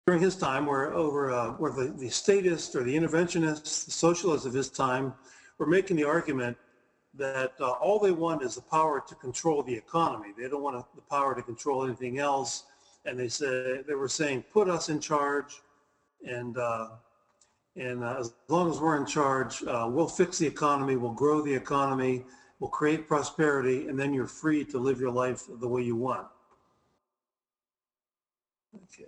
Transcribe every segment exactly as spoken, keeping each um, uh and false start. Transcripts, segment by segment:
during his time, where over uh, where the, the statists or the interventionists, the socialists of his time, were making the argument that uh, all they want is the power to control the economy. They don't want the power to control anything else. And they said they were saying, put us in charge, and uh, and uh, as long as we're in charge, uh, we'll fix the economy, we'll grow the economy, we'll create prosperity, and then you're free to live your life the way you want. Okay.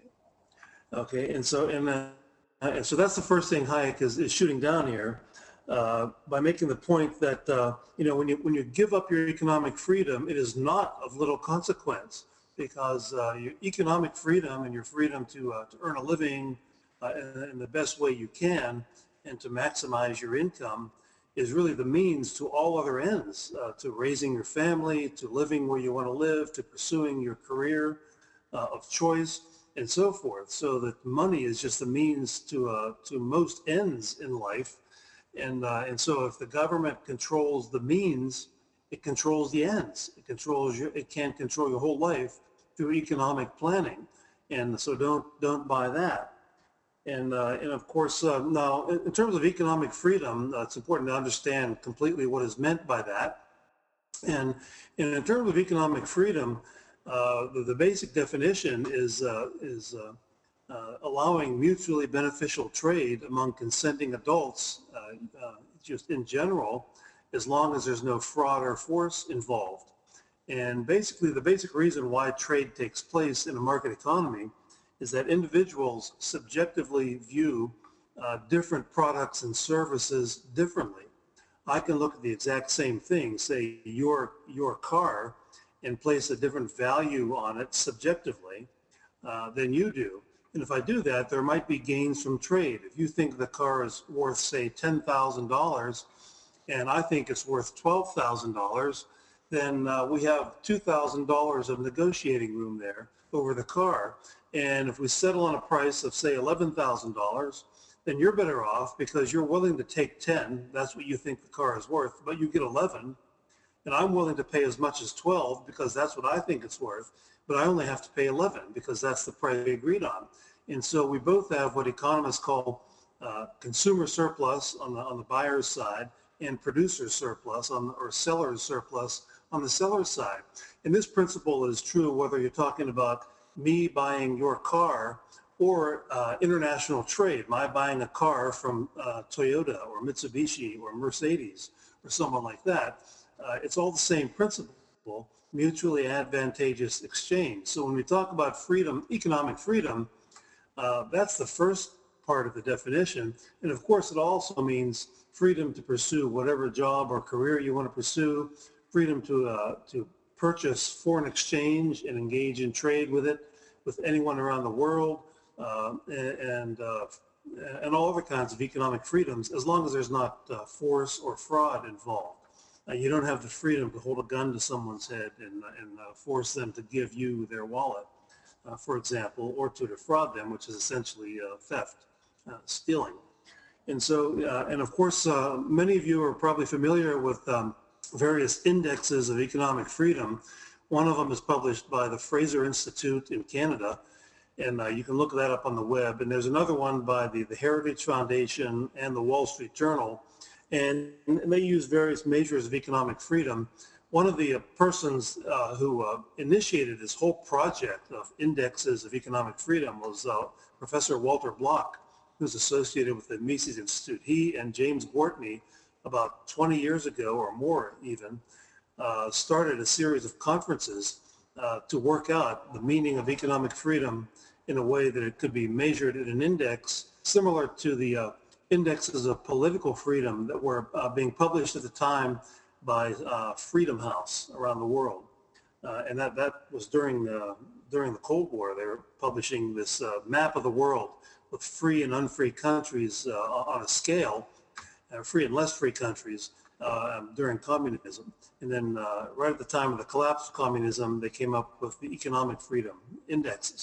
Okay. And so and, uh, and so that's the first thing Hayek is, is shooting down here. Uh, by making the point that, uh, you know, when you, when you give up your economic freedom, it is not of little consequence, because uh, your economic freedom and your freedom to, uh, to earn a living uh, in, in the best way you can and to maximize your income is really the means to all other ends, uh, to raising your family, to living where you want to live, to pursuing your career uh, of choice, and so forth. So that money is just the means to, uh, to most ends in life. And, uh, and so if the government controls the means, it controls the ends. It controls your, it can't control your whole life through economic planning. And so don't, don't buy that. And, uh, and of course, uh, now in terms of economic freedom, uh, it's important to understand completely what is meant by that. And, and in terms of economic freedom, uh, the, the basic definition is, uh, is uh, Uh, allowing mutually beneficial trade among consenting adults, uh, uh, just in general, as long as there's no fraud or force involved. And basically, the basic reason why trade takes place in a market economy is that individuals subjectively view uh, different products and services differently. I can look at the exact same thing, say your, your car, and place a different value on it subjectively uh, than you do. And if I do that, there might be gains from trade. If you think the car is worth, say, ten thousand dollars, and I think it's worth twelve thousand dollars, then uh, we have two thousand dollars of negotiating room there over the car. And if we settle on a price of, say, eleven thousand dollars, then you're better off because you're willing to take ten. That's what you think the car is worth, but you get eleven. And I'm willing to pay as much as twelve because that's what I think it's worth, but I only have to pay eleven because that's the price we agreed on. And so we both have what economists call uh, consumer surplus on the on the buyer's side and producer surplus on the, or seller's surplus on the seller's side. And this principle is true whether you're talking about me buying your car or uh, international trade, my buying a car from uh, Toyota or Mitsubishi or Mercedes or someone like that. Uh, it's all the same principle, mutually advantageous exchange. So when we talk about freedom, economic freedom, uh, that's the first part of the definition. And of course, it also means freedom to pursue whatever job or career you want to pursue, freedom to, uh, to purchase foreign exchange and engage in trade with it, with anyone around the world, uh, and, uh, and all other kinds of economic freedoms, as long as there's not uh, force or fraud involved. Uh, you don't have the freedom to hold a gun to someone's head and, and uh, force them to give you their wallet, uh, for example, or to defraud them, which is essentially uh, theft, uh, stealing. And so, uh, and of course, uh, many of you are probably familiar with um, various indexes of economic freedom. One of them is published by the Fraser Institute in Canada, and uh, you can look that up on the web. And there's another one by the, the Heritage Foundation and the Wall Street Journal. And, and they use various measures of economic freedom. One of the uh, persons uh, who uh, initiated this whole project of indexes of economic freedom was uh, Professor Walter Block, who's associated with the Mises Institute. He and James Gwartney, about twenty years ago or more even, uh, started a series of conferences uh, to work out the meaning of economic freedom in a way that it could be measured in an index similar to the uh, indexes of political freedom that were uh, being published at the time by uh, Freedom House around the world. Uh, and that, that was during, uh, during the Cold War. They were publishing this uh, map of the world with free and unfree countries uh, on a scale, uh, free and less free countries uh, during communism. And then uh, right at the time of the collapse of communism, they came up with the economic freedom indexes.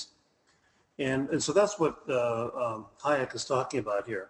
And, and so that's what uh, um, Hayek is talking about here.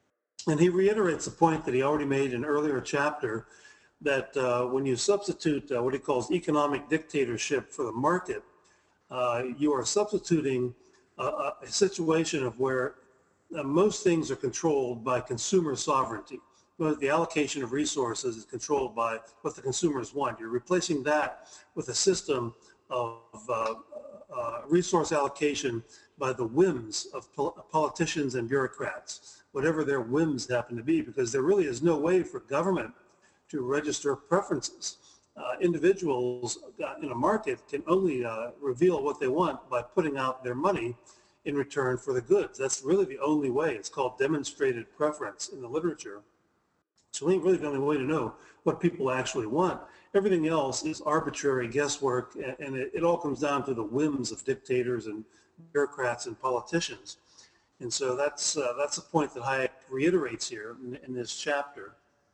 And he reiterates a point that he already made in an earlier chapter, that uh, when you substitute uh, what he calls economic dictatorship for the market, uh, you are substituting a, a situation of where uh, most things are controlled by consumer sovereignty. But the allocation of resources is controlled by what the consumers want. You're replacing that with a system of uh, uh, resource allocation by the whims of pol politicians and bureaucrats, whatever their whims happen to be, because there really is no way for government to register preferences. Uh, individuals uh, in a market can only uh, reveal what they want by putting out their money in return for the goods. That's really the only way. It's called demonstrated preference in the literature. So we ain't really the only way to know what people actually want. Everything else is arbitrary guesswork, and it, it all comes down to the whims of dictators and bureaucrats and politicians. And so that's uh, that's a point that Hayek reiterates here in, in this chapter.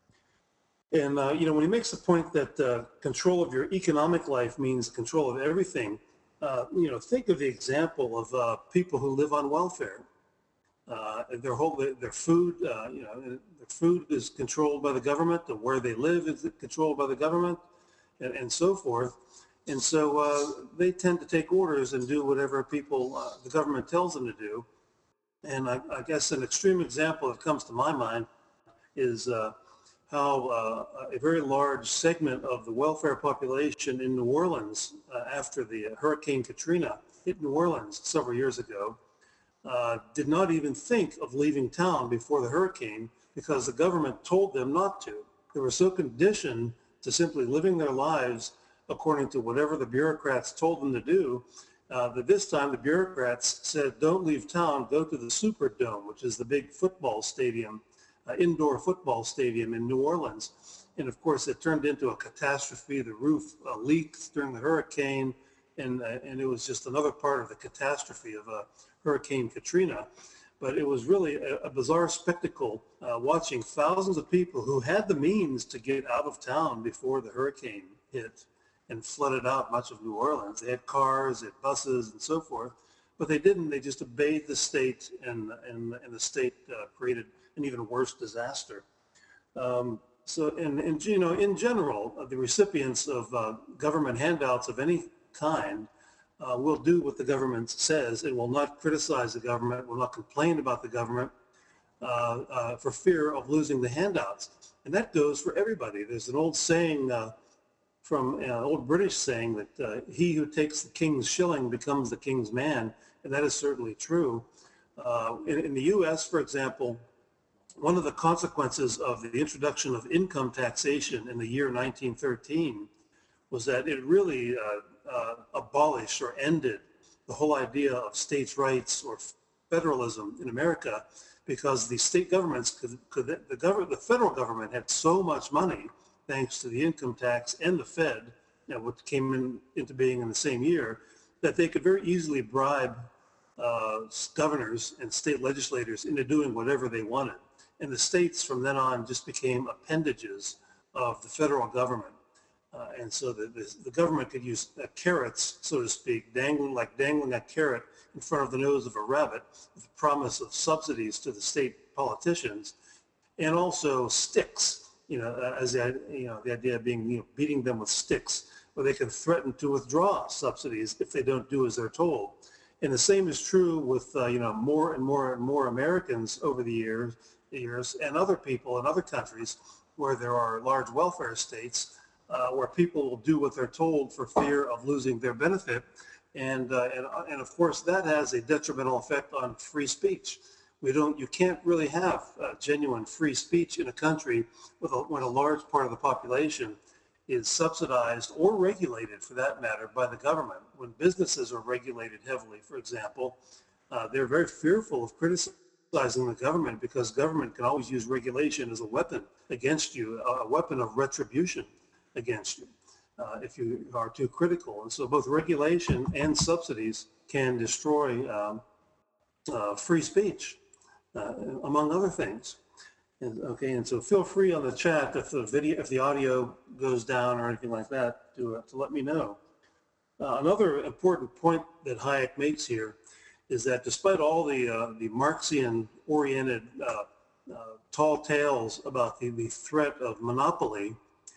And uh, you know, when he makes the point that uh, control of your economic life means control of everything, uh, you know, think of the example of uh, people who live on welfare. Uh, their whole their food, uh, you know, their food is controlled by the government, and where they live is controlled by the government, and, and so forth. And so uh, they tend to take orders and do whatever people uh, the government tells them to do. And I, I guess an extreme example that comes to my mind is uh, how uh, a very large segment of the welfare population in New Orleans, uh, after the Hurricane Katrina hit New Orleans several years ago, Uh, did not even think of leaving town before the hurricane because the government told them not to. They were so conditioned to simply living their lives according to whatever the bureaucrats told them to do, uh, that this time the bureaucrats said, don't leave town, go to the Superdome, which is the big football stadium, uh, indoor football stadium in New Orleans. And of course, it turned into a catastrophe. The roof uh, leaked during the hurricane, and, uh, and it was just another part of the catastrophe of a Hurricane Katrina. But it was really a, a bizarre spectacle uh, watching thousands of people who had the means to get out of town before the hurricane hit and flooded out much of New Orleans. They had cars, they had buses, and so forth, but they didn't. They just obeyed the state, and, and, and the state uh, created an even worse disaster. Um, so, and, and, you know, in general, uh, the recipients of uh, government handouts of any kind Uh, will do what the government says and will not criticize the government, will not complain about the government uh, uh, for fear of losing the handouts. And that goes for everybody. There's an old saying uh, from an uh, old British saying that uh, he who takes the king's shilling becomes the king's man, and that is certainly true. Uh, in, in the U S, for example, one of the consequences of the introduction of income taxation in the year nineteen thirteen was that it really uh, Uh, abolished or ended the whole idea of states' rights or federalism in America, because the state governments could, could the government, the federal government had so much money thanks to the income tax and the Fed, you know, which came in, into being in the same year, that they could very easily bribe uh, governors and state legislators into doing whatever they wanted. And the states from then on just became appendages of the federal government. Uh, and so the, the, the government could use uh, carrots, so to speak, dangling like dangling a carrot in front of the nose of a rabbit with the promise of subsidies to the state politicians, and also sticks, you know, uh, as the, you know, the idea being, you know, beating them with sticks, where they can threaten to withdraw subsidies if they don't do as they're told. And the same is true with, uh, you know, more and more and more Americans over the years, years and other people in other countries where there are large welfare states, Uh, where people will do what they're told for fear of losing their benefit. And, uh, and, and of course, that has a detrimental effect on free speech. We don't, you can't really have uh, genuine free speech in a country with a, when a large part of the population is subsidized or regulated, for that matter, by the government. When businesses are regulated heavily, for example, uh, they're very fearful of criticizing the government, because government can always use regulation as a weapon against you, a weapon of retribution against you uh, if you are too critical. And so both regulation and subsidies can destroy um, uh, free speech, uh, among other things. And, okay, and so feel free on the chat if the video, if the audio goes down or anything like that, to, uh, to let me know. Uh, another important point that Hayek makes here is that despite all the, uh, the Marxian-oriented uh, uh, tall tales about the, the threat of monopoly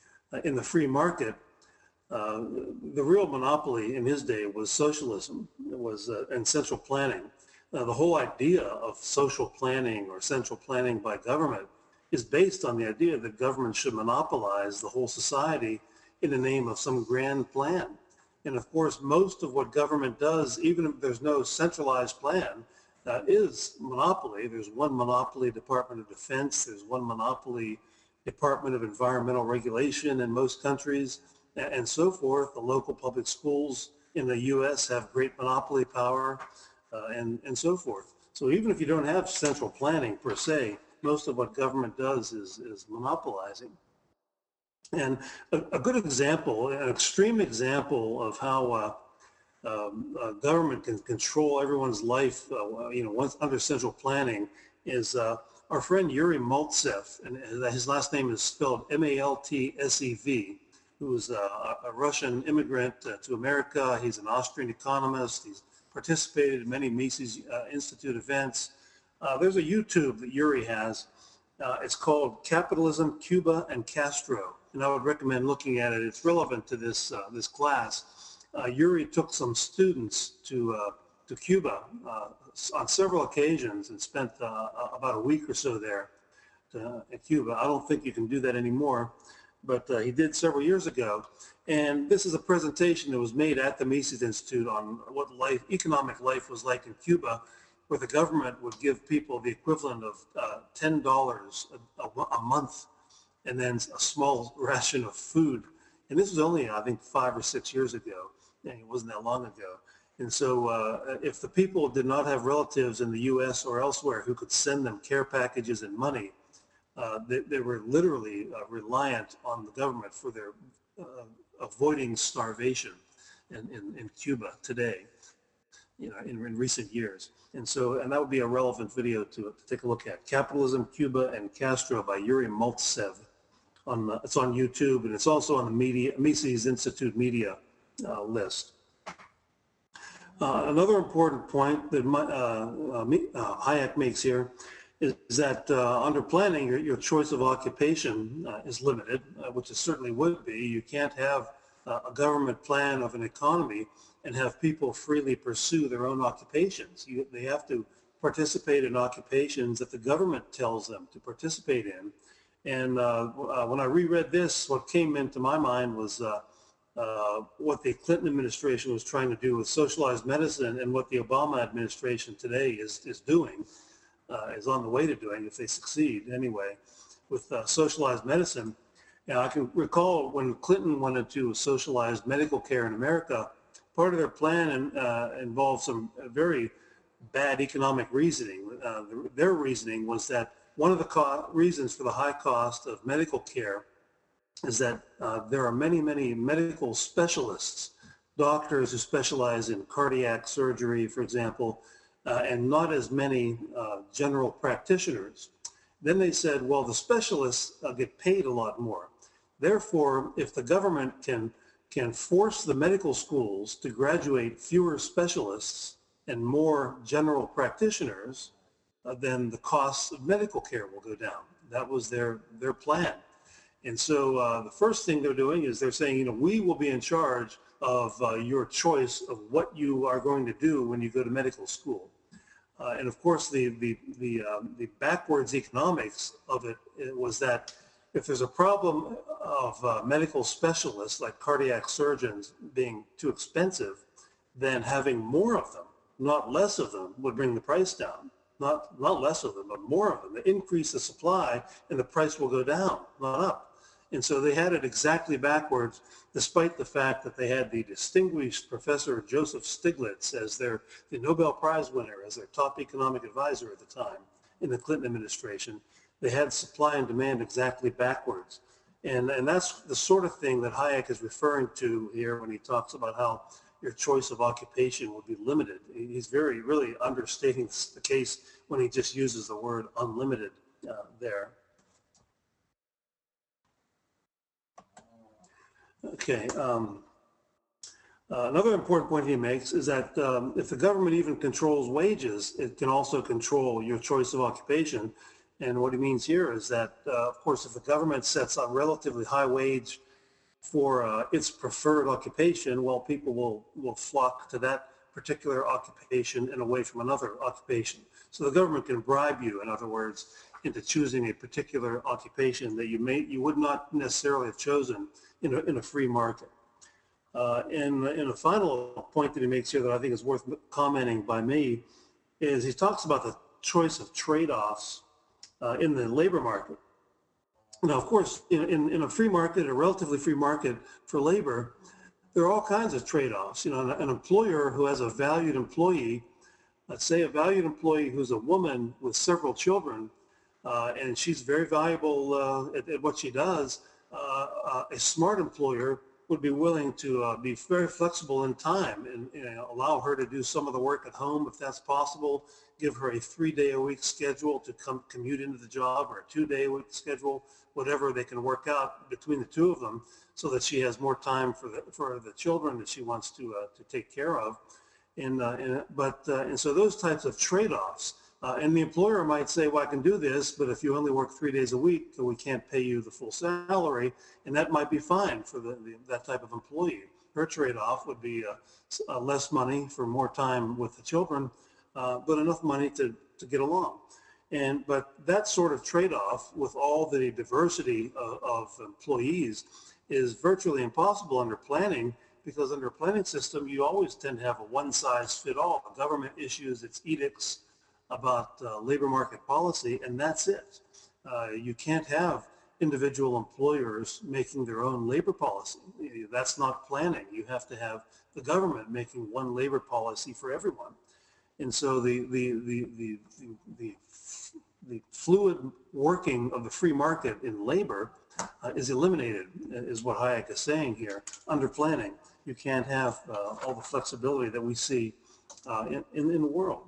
in the free market, uh, the real monopoly in his day was socialism. It was uh, and central planning. uh, the whole idea of social planning or central planning by government is based on the idea that government should monopolize the whole society in the name of some grand plan. And of course, most of what government does, even if there's no centralized plan, uh, is monopoly. There's one monopoly Department of Defense. There's one monopoly Department of Environmental Regulation in most countries, and so forth. The local public schools in the U S have great monopoly power, uh, and, and so forth. So even if you don't have central planning per se, most of what government does is, is monopolizing. And a, a good example, an extreme example of how uh, um, uh, government can control everyone's life, uh, you know, once under central planning, is uh, our friend Yuri Maltsev, and his last name is spelled M A L T S E V, who is a, a Russian immigrant uh, to America. He's an Austrian economist. He's participated in many Mises uh, Institute events. Uh, there's a YouTube that Yuri has. Uh, it's called Capitalism, Cuba, and Castro, and I would recommend looking at it. It's relevant to this uh, this class. Uh, Yuri took some students to uh, to Cuba uh, on several occasions and spent uh, about a week or so there to, in Cuba. I don't think you can do that anymore, but uh, he did several years ago. And this is a presentation that was made at the Mises Institute on what life, economic life was like in Cuba, where the government would give people the equivalent of uh, ten dollars a, a, a month, and then a small ration of food. And this was only, I think, five or six years ago. And it wasn't that long ago. And so uh, if the people did not have relatives in the U S or elsewhere who could send them care packages and money, uh, they, they were literally uh, reliant on the government for their uh, avoiding starvation in, in, in Cuba today, you know, in, in recent years. And so, and that would be a relevant video to, to take a look at. Capitalism, Cuba, and Castro by Yuri Maltsev. On the, it's on YouTube, and it's also on the media, Mises Institute media uh, list. Uh, another important point that my, uh, uh, uh, Hayek makes here is, is that uh, under planning, your, your choice of occupation uh, is limited, uh, which it certainly would be. You can't have uh, a government plan of an economy and have people freely pursue their own occupations. You, they have to participate in occupations that the government tells them to participate in. And uh, uh, when I reread this, what came into my mind was uh, uh, what the Clinton administration was trying to do with socialized medicine, and what the Obama administration today is, is doing, uh, is on the way to doing, if they succeed anyway, with uh, socialized medicine. Now, I can recall when Clinton wanted to socialize medical care in America, part of their plan uh, involved some very bad economic reasoning. Uh, their reasoning was that one of the co reasons for the high cost of medical care is that uh, there are many, many medical specialists, doctors who specialize in cardiac surgery, for example, uh, and not as many uh, general practitioners. Then they said, well, the specialists uh, get paid a lot more. Therefore, if the government can, can force the medical schools to graduate fewer specialists and more general practitioners, uh, then the costs of medical care will go down. That was their, their plan. And so uh, the first thing they're doing is they're saying, you know, we will be in charge of uh, your choice of what you are going to do when you go to medical school. Uh, and of course, the, the, the, um, the backwards economics of it, it was that if there's a problem of uh, medical specialists like cardiac surgeons being too expensive, then having more of them, not less of them, would bring the price down. Not, not less of them, but more of them. They increase the supply and the price will go down, not up. And so they had it exactly backwards, despite the fact that they had the distinguished Professor Joseph Stiglitz as their the Nobel Prize winner, as their top economic advisor at the time in the Clinton administration. They had supply and demand exactly backwards. And, and that's the sort of thing that Hayek is referring to here when he talks about how your choice of occupation would be limited. He's very, really understating the case when he just uses the word unlimited uh, there. Okay. Um, uh, another important point he makes is that um, if the government even controls wages, it can also control your choice of occupation. And what he means here is that, uh, of course, if the government sets a relatively high wage for uh, its preferred occupation, well, people will, will flock to that particular occupation and away from another occupation. So the government can bribe you, in other words, into choosing a particular occupation that you may you would not necessarily have chosen in a, in a free market. Uh, and, and a final point that he makes here that I think is worth commenting by me is he talks about the choice of trade-offs uh, in the labor market. Now, of course, in, in, in a free market, a relatively free market for labor, there are all kinds of trade-offs. You know, an, an employer who has a valued employee, let's say a valued employee who's a woman with several children, uh, and she's very valuable uh, at, at what she does, uh, uh, a smart employer would be willing to uh, be very flexible in time and you know, allow her to do some of the work at home if that's possible, give her a three-day-a-week schedule to come commute into the job, or a two-day-a-week schedule, whatever they can work out between the two of them, so that she has more time for the for the children that she wants to uh, to take care of. And, uh, and but uh, and so those types of trade-offs. Uh, and the employer might say, well, I can do this, but if you only work three days a week, we can't pay you the full salary. And that might be fine for the, the, that type of employee. Her trade-off would be uh, uh, less money for more time with the children, uh, but enough money to, to get along. And but that sort of trade-off with all the diversity of, of employees is virtually impossible under planning, because under a planning system, you always tend to have a one-size-fit-all. The government issues its edicts about uh, labor market policy, and that's it. Uh, you can't have individual employers making their own labor policy. That's not planning. You have to have the government making one labor policy for everyone. And so the the the the the, the, the fluid working of the free market in labor uh, is eliminated, is what Hayek is saying here. Under planning, you can't have uh, all the flexibility that we see uh, in, in in the world.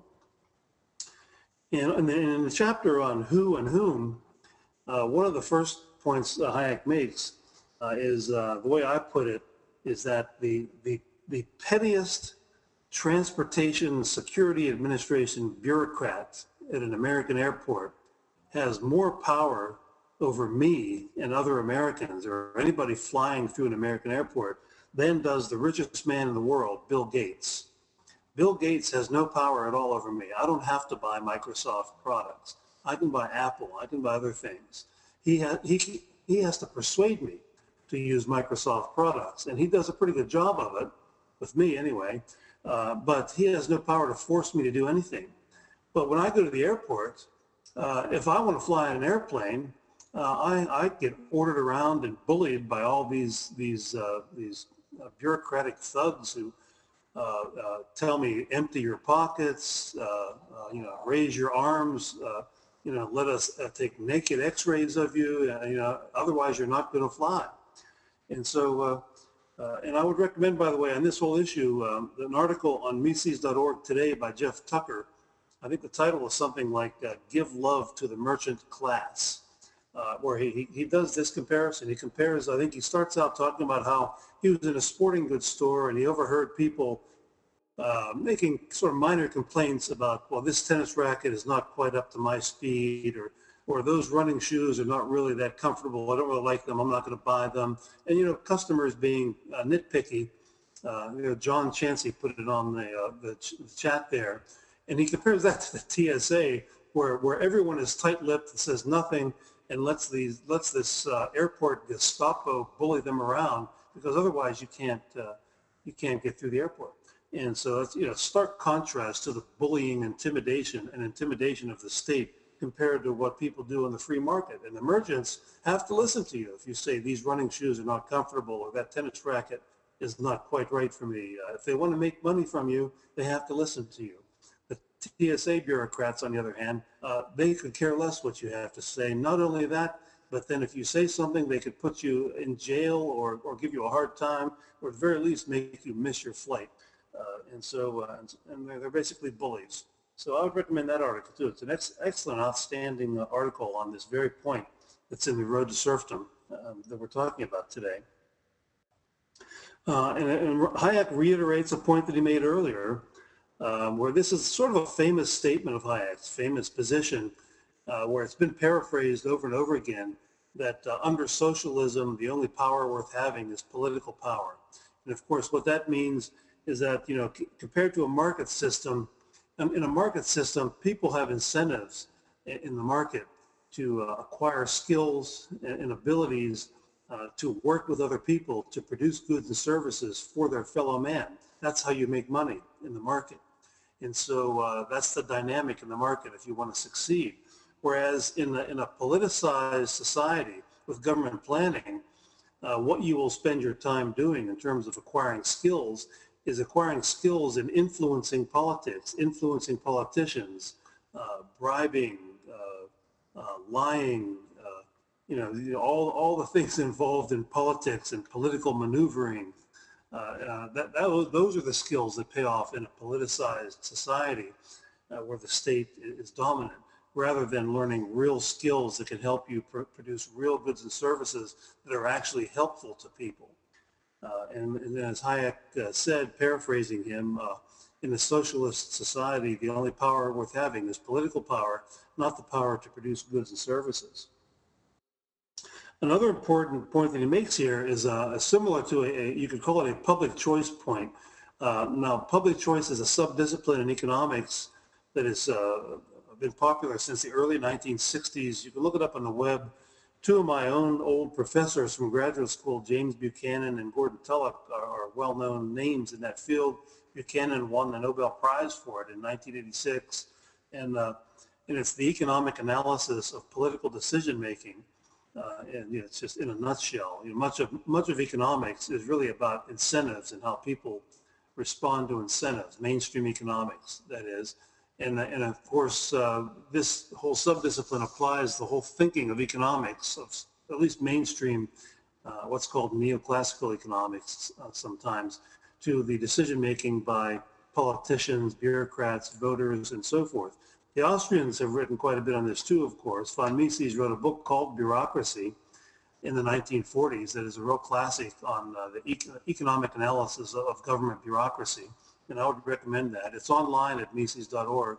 And in the chapter on who and whom, uh, one of the first points uh, Hayek makes uh, is, uh, the way I put it, is that the, the, the pettiest transportation security administration bureaucrat at an American airport has more power over me and other Americans, or anybody flying through an American airport, than does the richest man in the world, Bill Gates. Bill Gates has no power at all over me. I don't have to buy Microsoft products. I can buy Apple. I can buy other things. He has, he, he has to persuade me to use Microsoft products, and he does a pretty good job of it, with me anyway, uh, but he has no power to force me to do anything. But when I go to the airport, uh, if I want to fly in an airplane, uh, I, I get ordered around and bullied by all these, these, uh, these uh, bureaucratic thugs who Uh, uh, tell me, empty your pockets, uh, uh, you know, raise your arms, uh, you know, let us uh, take naked x-rays of you, uh, you know, otherwise you're not going to fly. And so, uh, uh, and I would recommend, by the way, on this whole issue, um, an article on Mises dot org today by Jeff Tucker. I think the title is something like uh, Give Love to the Merchant Class, uh, where he, he, he does this comparison. He compares, I think he starts out talking about how he was in a sporting goods store and he overheard people uh, making sort of minor complaints about, well, this tennis racket is not quite up to my speed, or or those running shoes are not really that comfortable. I don't really like them. I'm not going to buy them. And, you know, customers being uh, nitpicky. Uh, you know, John Chansey put it on the, uh, the, ch the chat there. And he compares that to the T S A, where, where everyone is tight-lipped and says nothing and lets, these, lets this uh, airport Gestapo bully them around, because otherwise you can't, uh, you can't get through the airport. And so it's, you know, stark contrast to the bullying, intimidation, and intimidation of the state compared to what people do in the free market. And the merchants have to listen to you if you say these running shoes are not comfortable, or that tennis racket is not quite right for me. Uh, if they want to make money from you, they have to listen to you. The T S A bureaucrats, on the other hand, uh, they could care less what you have to say. Not only that, but then if you say something, they could put you in jail, or, or give you a hard time, or at the very least make you miss your flight. Uh, and so, uh, and they're, they're basically bullies. So I would recommend that article too. It's an ex excellent, outstanding uh, article on this very point that's in The Road to Serfdom um, that we're talking about today. Uh, and, and Hayek reiterates a point that he made earlier, um, where this is sort of a famous statement of Hayek's, famous position, uh, where it's been paraphrased over and over again, that uh, under socialism, the only power worth having is political power. And of course, what that means is that, you know, compared to a market system, in a market system, people have incentives in the market to uh, acquire skills and abilities uh, to work with other people to produce goods and services for their fellow man. That's how you make money in the market. And so uh, that's the dynamic in the market if you want to succeed. Whereas in a, in a politicized society with government planning, uh, what you will spend your time doing in terms of acquiring skills is acquiring skills in influencing politics, influencing politicians, uh, bribing, uh, uh, lying, uh, you know, all, all the things involved in politics and political maneuvering. Uh, uh, that, that, those are the skills that pay off in a politicized society uh, where the state is dominant, rather than learning real skills that can help you pr produce real goods and services that are actually helpful to people. Uh, and, and as Hayek uh, said, paraphrasing him, uh, in a socialist society, the only power worth having is political power, not the power to produce goods and services. Another important point that he makes here is uh, similar to a, a, you could call it a public choice point. Uh, now, public choice is a subdiscipline in economics that has uh, been popular since the early nineteen sixties. You can look it up on the web. Two of my own old professors from graduate school, James Buchanan and Gordon Tullock, are, are well-known names in that field. Buchanan won the Nobel Prize for it in nineteen eighty-six, and, uh, and it's the economic analysis of political decision-making. Uh, and you know, it's just in a nutshell. You know, much of much of economics is really about incentives and how people respond to incentives. Mainstream economics, that is, and and of course uh, this whole subdiscipline applies the whole thinking of economics, of at least mainstream, uh, what's called neoclassical economics uh, sometimes, to the decision making by politicians, bureaucrats, voters, and so forth. The Austrians have written quite a bit on this too, of course. Von Mises wrote a book called Bureaucracy in the nineteen forties that is a real classic on uh, the e economic analysis of government bureaucracy, and I would recommend that. It's online at Mises dot org.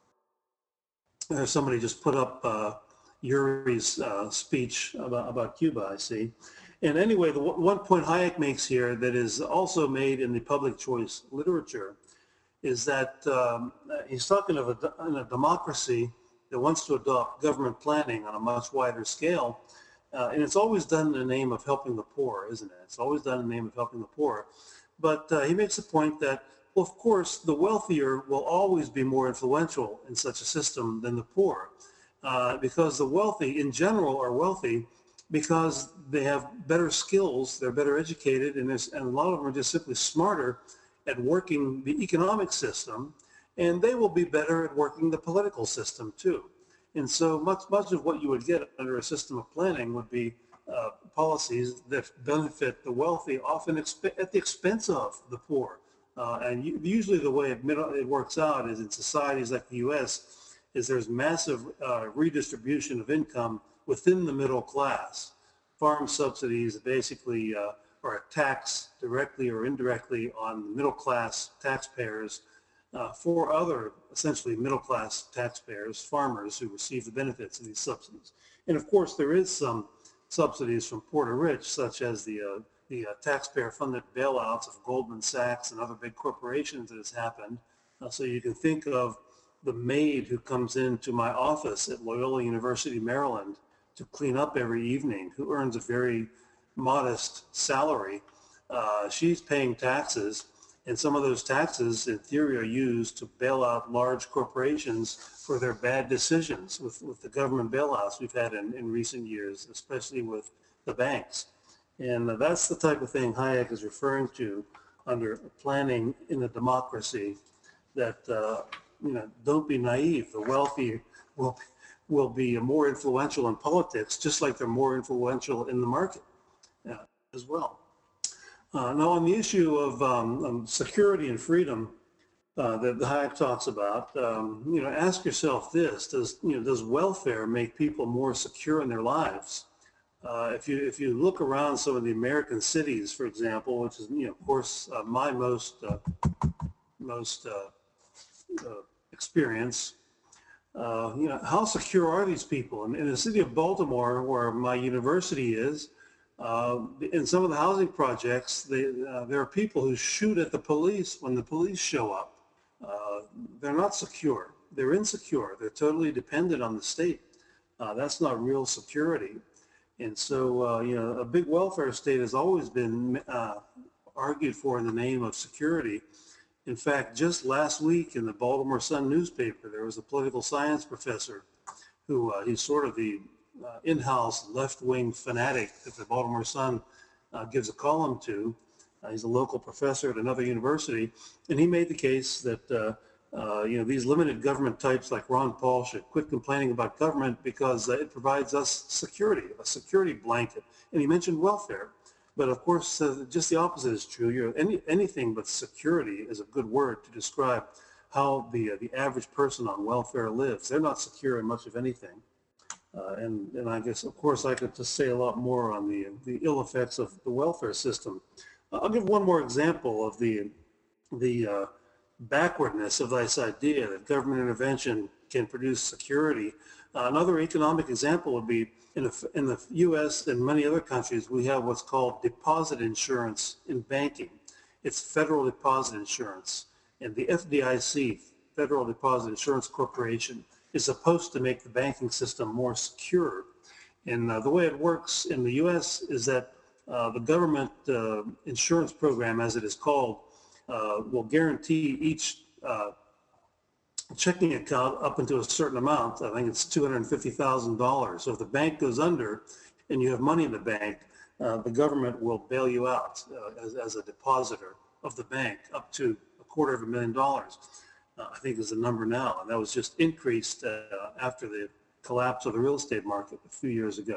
There's somebody just put up uh, Yuri's uh, speech about, about Cuba, I see. And anyway, the one point Hayek makes here that is also made in the public choice literature is that um, he's talking of a, in a democracy that wants to adopt government planning on a much wider scale. Uh, and it's always done in the name of helping the poor, isn't it? It's always done in the name of helping the poor. But uh, he makes the point that, well, of course, the wealthier will always be more influential in such a system than the poor. Uh, because the wealthy, in general, are wealthy because they have better skills, they're better educated, and, and a lot of them are just simply smarter at working the economic system, and they will be better at working the political system too. And so much, much of what you would get under a system of planning would be uh, policies that benefit the wealthy, often at the expense of the poor. Uh, and you, usually the way it, it works out is in societies like the U S is there's massive uh, redistribution of income within the middle class. Farm subsidies basically uh, or a tax directly or indirectly on middle class taxpayers uh, for other essentially middle class taxpayers, farmers who receive the benefits of these subsidies. And of course there is some subsidies from poor to rich, such as the, uh, the uh, taxpayer funded bailouts of Goldman Sachs and other big corporations that has happened. Uh, so you can think of the maid who comes into my office at Loyola University, Maryland to clean up every evening, who earns a very modest salary. Uh, she's paying taxes, and some of those taxes in theory are used to bail out large corporations for their bad decisions with, with the government bailouts we've had in, in recent years, especially with the banks. And uh, that's the type of thing Hayek is referring to under planning in a democracy, that uh, you know, don't be naive. The wealthy will, will be more influential in politics, just like they're more influential in the market. Uh, as well. Uh, now, on the issue of um, um, security and freedom uh, that the Hayek talks about, um, you know, ask yourself this: Does you know does welfare make people more secure in their lives? Uh, if you if you look around some of the American cities, for example, which is you know of course uh, my most uh, most uh, uh, experience. Uh, you know, how secure are these people? And in the city of Baltimore, where my university is, Uh, in some of the housing projects, they, uh, there are people who shoot at the police when the police show up. Uh, they're not secure. They're insecure. They're totally dependent on the state. Uh, that's not real security. And so, uh, you know, a big welfare state has always been uh, argued for in the name of security. In fact, just last week in the Baltimore Sun newspaper, there was a political science professor who uh, he's sort of the uh, in-house left-wing fanatic that the Baltimore Sun uh, gives a column to. Uh, he's a local professor at another university, and he made the case that uh, uh, you know, these limited government types like Ron Paul should quit complaining about government because uh, it provides us security, a security blanket. And he mentioned welfare. But of course, uh, just the opposite is true. You know, any, anything but security is a good word to describe how the, uh, the average person on welfare lives. They're not secure in much of anything. Uh, and, and I guess, of course, I could just say a lot more on the, the ill effects of the welfare system. I'll give one more example of the, the uh, backwardness of this idea that government intervention can produce security. Uh, another economic example would be in, a, in the U S and many other countries, we have what's called deposit insurance in banking. It's federal deposit insurance. And the F D I C, Federal Deposit Insurance Corporation, is supposed to make the banking system more secure. And uh, the way it works in the U S is that uh, the government uh, insurance program, as it is called, uh, will guarantee each uh, checking account up into a certain amount. I think it's two hundred fifty thousand dollars. So if the bank goes under and you have money in the bank, uh, the government will bail you out uh, as, as a depositor of the bank up to a quarter of a million dollars. Uh, I think is the number now, and that was just increased uh, after the collapse of the real estate market a few years ago.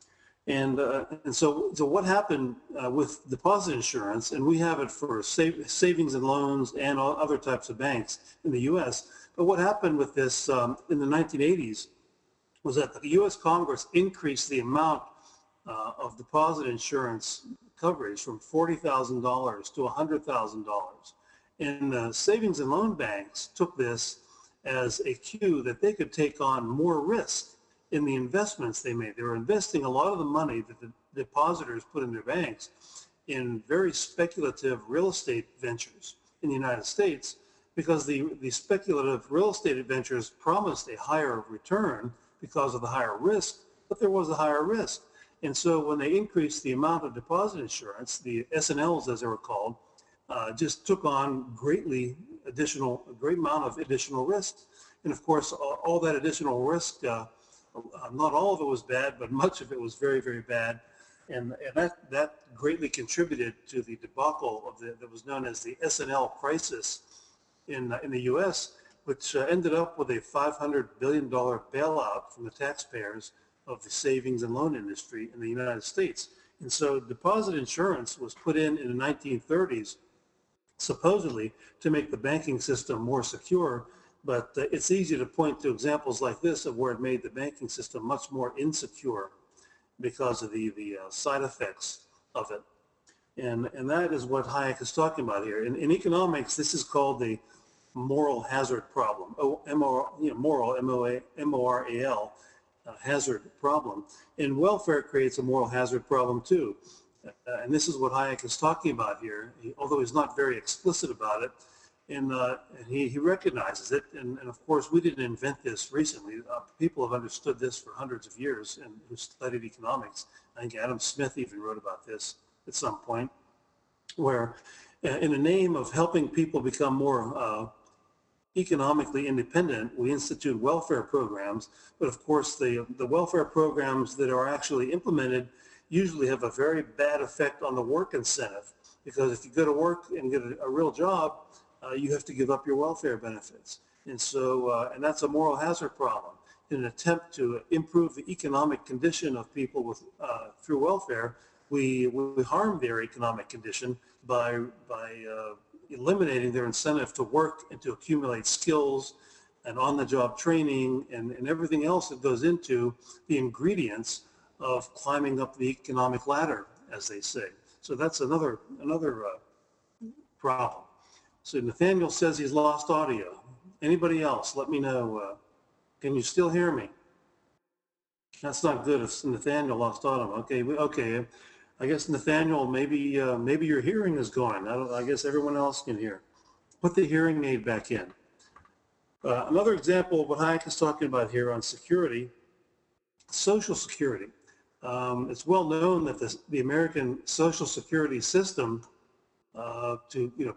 And, uh, and so, so what happened uh, with deposit insurance, and we have it for save, savings and loans and all other types of banks in the U S, but what happened with this um, in the nineteen eighties was that the U S Congress increased the amount uh, of deposit insurance coverage from forty thousand dollars to one hundred thousand dollars. And uh, savings and loan banks took this as a cue that they could take on more risk in the investments they made. They were investing a lot of the money that the depositors put in their banks in very speculative real estate ventures in the United States, because the, the speculative real estate ventures promised a higher return because of the higher risk, but there was a higher risk. And so when they increased the amount of deposit insurance, the S N Ls as they were called, uh, just took on greatly additional, a great amount of additional risk. And of course, all, all that additional risk, uh, not all of it was bad, but much of it was very, very bad. And, and that, that greatly contributed to the debacle of the, that was known as the S N L crisis in, in the U S, which uh, ended up with a five hundred billion dollar bailout from the taxpayers of the savings and loan industry in the United States. And so deposit insurance was put in in the nineteen thirties, supposedly to make the banking system more secure. But uh, it's easy to point to examples like this of where it made the banking system much more insecure because of the, the uh, side effects of it. And, and that is what Hayek is talking about here. In, in economics, this is called the moral hazard problem, oh, M O R, you know, moral, M O A, M O R A L, uh, hazard problem. And welfare creates a moral hazard problem too. Uh, and this is what Hayek is talking about here, he, although he's not very explicit about it. And, uh, and he, he recognizes it. And, and of course, we didn't invent this recently. Uh, people have understood this for hundreds of years and who studied economics. I think Adam Smith even wrote about this at some point, where uh, in the name of helping people become more uh, economically independent, we institute welfare programs. But of course, the, the welfare programs that are actually implemented usually have a very bad effect on the work incentive, because if you go to work and get a, a real job, Uh, you have to give up your welfare benefits. And so, uh, and that's a moral hazard problem. In an attempt to improve the economic condition of people with, uh, through welfare, we, we harm their economic condition by, by uh, eliminating their incentive to work and to accumulate skills and on-the-job training and, and everything else that goes into the ingredients of climbing up the economic ladder, as they say. So that's another, another uh, problem. So Nathaniel says he's lost audio. Anybody else? Let me know. Uh, can you still hear me? That's not good if Nathaniel lost audio. Okay, we, okay. I guess, Nathaniel, maybe uh, maybe your hearing is gone. I, don't, I guess everyone else can hear. Put the hearing aid back in. Uh, another example of what Hayek is talking about here on security, Social Security. Um, it's well known that this, the American Social Security system, uh, to you know,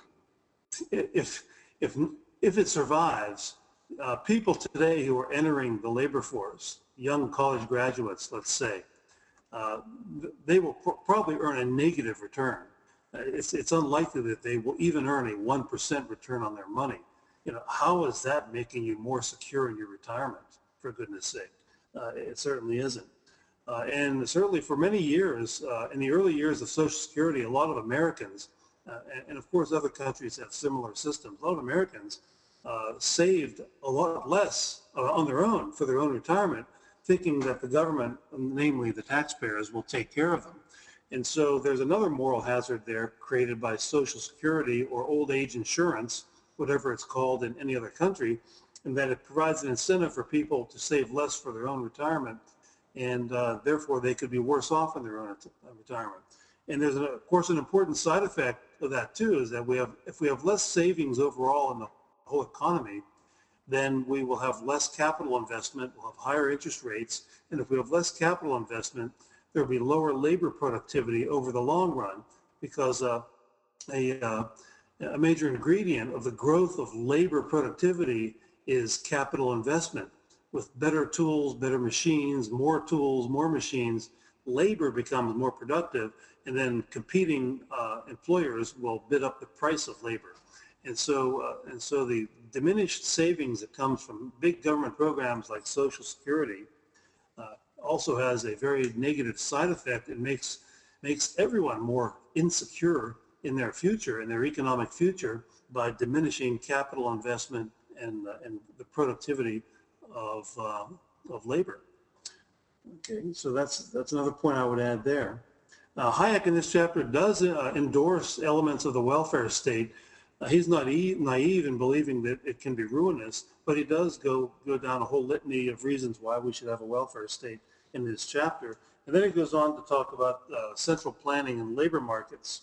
if if if it survives, uh, people today who are entering the labor force, young college graduates, let's say, uh, they will pr probably earn a negative return. Uh, it's it's unlikely that they will even earn a one percent return on their money. You know, how is that making you more secure in your retirement? For goodness sake, uh, it certainly isn't. Uh, and certainly for many years, uh, in the early years of Social Security, a lot of Americans, uh, and, and of course other countries have similar systems, a lot of Americans uh, saved a lot less uh, on their own for their own retirement, thinking that the government, namely the taxpayers, will take care of them. And so there's another moral hazard there created by Social Security or old age insurance, whatever it's called in any other country, and that it provides an incentive for people to save less for their own retirement, and uh, therefore they could be worse off in their own retirement. And there's, a, of course, an important side effect of that too, is that we have, if we have less savings overall in the whole economy, then we will have less capital investment, we'll have higher interest rates, and if we have less capital investment, there will be lower labor productivity over the long run, because uh, a, uh, a major ingredient of the growth of labor productivity is capital investment. With better tools, better machines, more tools, more machines, labor becomes more productive, and then competing uh, employers will bid up the price of labor. And so, uh, and so the diminished savings that comes from big government programs like Social Security uh, also has a very negative side effect. It makes, makes everyone more insecure in their future, in their economic future, by diminishing capital investment and, uh, and the productivity of, uh, of labor. Okay, so that's, that's another point I would add there. Uh, Hayek in this chapter does uh, endorse elements of the welfare state. Uh, he's not e naive in believing that it can be ruinous, but he does go, go down a whole litany of reasons why we should have a welfare state in this chapter. And then he goes on to talk about uh, central planning and labor markets.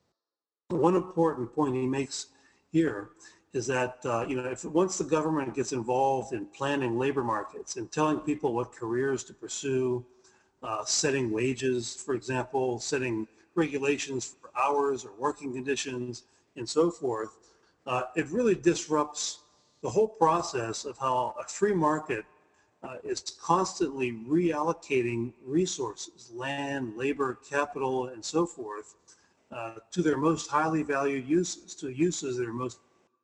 One important point he makes here is that, uh, you know, if once the government gets involved in planning labor markets and telling people what careers to pursue, uh, setting wages, for example, setting regulations for hours or working conditions and so forth, uh, it really disrupts the whole process of how a free market uh, is constantly reallocating resources, land, labor, capital, and so forth, uh, to their most highly valued uses, to uses that are most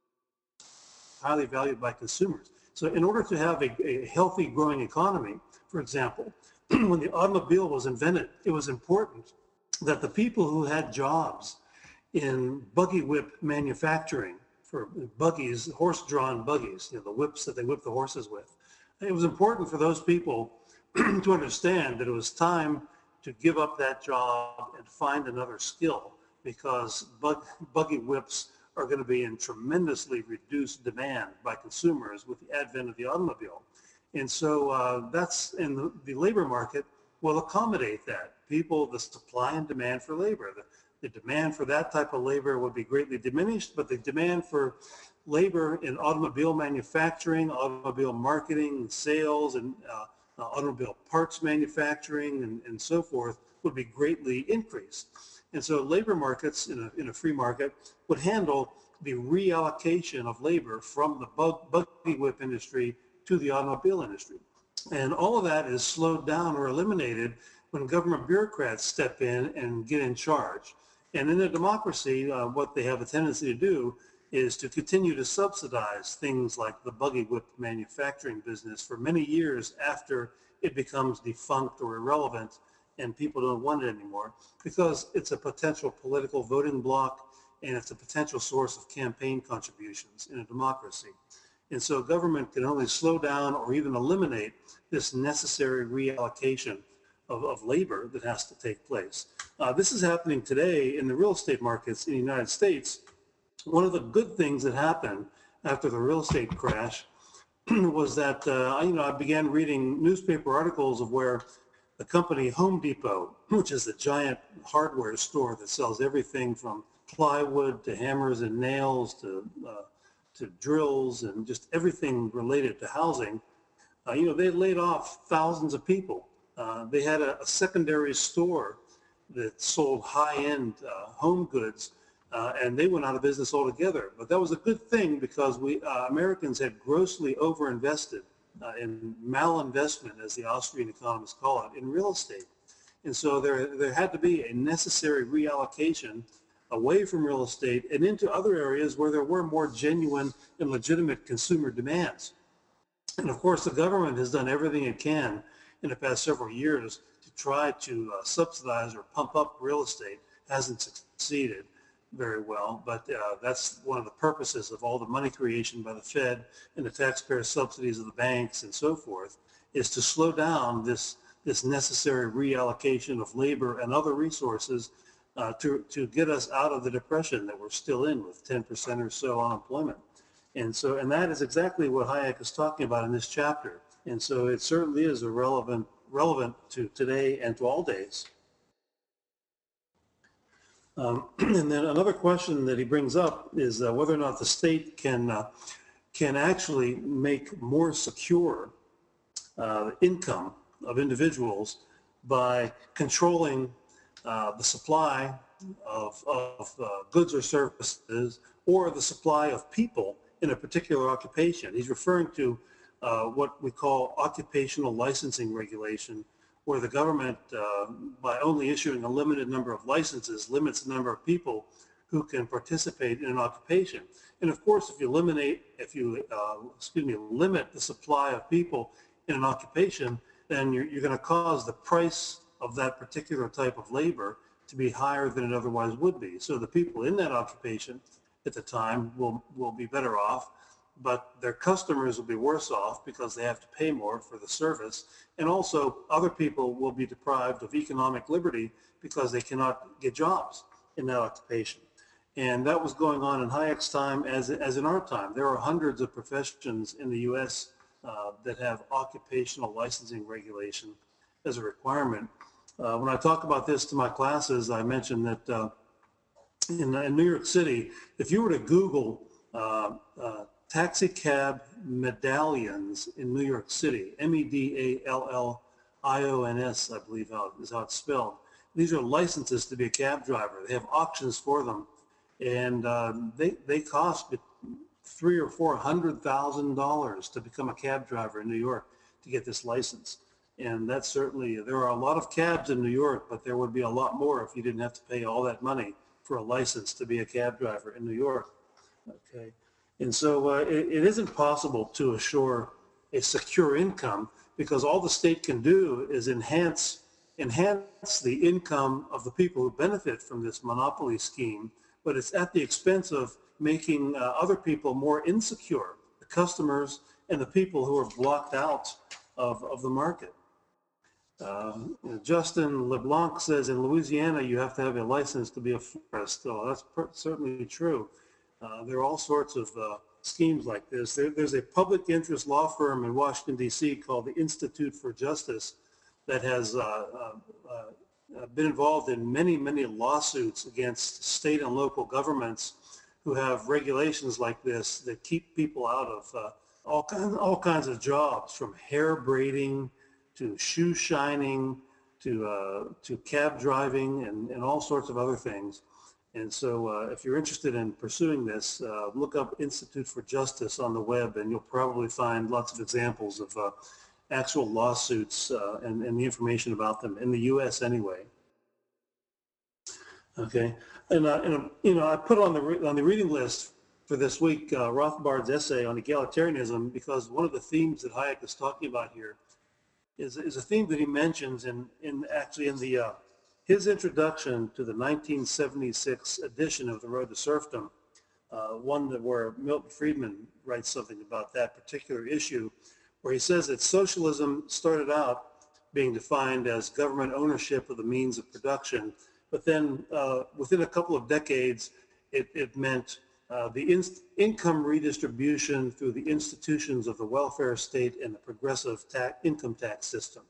highly valued by consumers. So in order to have a, a healthy growing economy, for example, when the automobile was invented, it was important that the people who had jobs in buggy whip manufacturing, for buggies, horse-drawn buggies, you know, the whips that they whip the horses with, it was important for those people to understand that it was time to give up that job and find another skill, because bug, buggy whips are going to be in tremendously reduced demand by consumers with the advent of the automobile. And so uh, that's, in the, the labor market will accommodate that. People, the supply and demand for labor. The, the demand for that type of labor would be greatly diminished, but the demand for labor in automobile manufacturing, automobile marketing, sales, and uh, uh, automobile parts manufacturing, and, and so forth would be greatly increased. And so labor markets in a, in a free market would handle the reallocation of labor from the bug, buggy whip industry to the automobile industry. And all of that is slowed down or eliminated when government bureaucrats step in and get in charge. And in a democracy, uh, what they have a tendency to do is to continue to subsidize things like the buggy whip manufacturing business for many years after it becomes defunct or irrelevant and people don't want it anymore, because it's a potential political voting bloc and it's a potential source of campaign contributions in a democracy. And so government can only slow down or even eliminate this necessary reallocation of, of labor that has to take place. Uh, this is happening today in the real estate markets in the United States. One of the good things that happened after the real estate crash was that, uh, you know, I began reading newspaper articles of where the company Home Depot, which is a giant hardware store that sells everything from plywood to hammers and nails to uh, to drills and just everything related to housing, uh, you know, they laid off thousands of people. Uh, they had a, a secondary store that sold high-end uh, home goods, uh, and they went out of business altogether. But that was a good thing because we uh, Americans had grossly overinvested uh, in malinvestment, as the Austrian economists call it, in real estate. And so there, there had to be a necessary reallocation away from real estate and into other areas where there were more genuine and legitimate consumer demands. And of course, the government has done everything it can in the past several years to try to uh, subsidize or pump up real estate. Hasn't succeeded very well, but uh, that's one of the purposes of all the money creation by the Fed and the taxpayer subsidies of the banks and so forth, is to slow down this, this necessary reallocation of labor and other resources uh, to, to get us out of the depression that we're still in with ten percent or so unemployment. And so, and that is exactly what Hayek is talking about in this chapter. And so it certainly is a relevant, relevant to today and to all days. Um, and then another question that he brings up is uh, whether or not the state can, uh, can actually make more secure uh, income of individuals by controlling uh, the supply of, of uh, goods or services, or the supply of people in a particular occupation. He's referring to uh, what we call occupational licensing regulation, where the government, uh, by only issuing a limited number of licenses, limits the number of people who can participate in an occupation. And of course, if you eliminate, if you, uh, excuse me, limit the supply of people in an occupation, then you're, you're going to cause the price of that particular type of labor to be higher than it otherwise would be. So the people in that occupation at the time will, will be better off, but their customers will be worse off because they have to pay more for the service. And also other people will be deprived of economic liberty because they cannot get jobs in that occupation. And that was going on in Hayek's time as, as in our time. There are hundreds of professions in the U S uh, that have occupational licensing regulation as a requirement. Uh, when I talk about this to my classes, I mentioned that uh, in, in New York City, if you were to Google uh, uh, taxi cab medallions in New York City, M E D A L L I O N S, I believe how, is how it's spelled. These are licenses to be a cab driver. They have auctions for them, and um, they, they cost three or four hundred thousand dollars to become a cab driver in New York to get this license. And that's certainly, there are a lot of cabs in New York, but there would be a lot more if you didn't have to pay all that money for a license to be a cab driver in New York. Okay. And so uh, it, it isn't possible to assure a secure income, because all the state can do is enhance, enhance the income of the people who benefit from this monopoly scheme, but it's at the expense of making uh, other people more insecure, the customers and the people who are blocked out of, of the market. Uh, Justin LeBlanc says in Louisiana you have to have a license to be a florist. Oh, that's per certainly true. Uh, there are all sorts of uh, schemes like this. There, there's a public interest law firm in Washington, D C called the Institute for Justice that has uh, uh, uh, been involved in many, many lawsuits against state and local governments who have regulations like this that keep people out of uh, all, kinds, all kinds of jobs, from hair braiding to shoe shining to, uh, to cab driving and, and all sorts of other things. And so uh, if you're interested in pursuing this, uh, look up Institute for Justice on the web, and you'll probably find lots of examples of uh, actual lawsuits uh, and, and the information about them in the U S anyway. Okay, and, uh, and uh, you know, I put on the on the reading list for this week uh, Rothbard's essay on egalitarianism, because one of the themes that Hayek is talking about here is is a theme that he mentions in in actually in the uh, his introduction to the nineteen seventy-six edition of The Road to Serfdom, uh, one that where Milton Friedman writes something about that particular issue, where he says that socialism started out being defined as government ownership of the means of production, but then uh, within a couple of decades, it, it meant uh, the in income redistribution through the institutions of the welfare state and the progressive tax income tax system.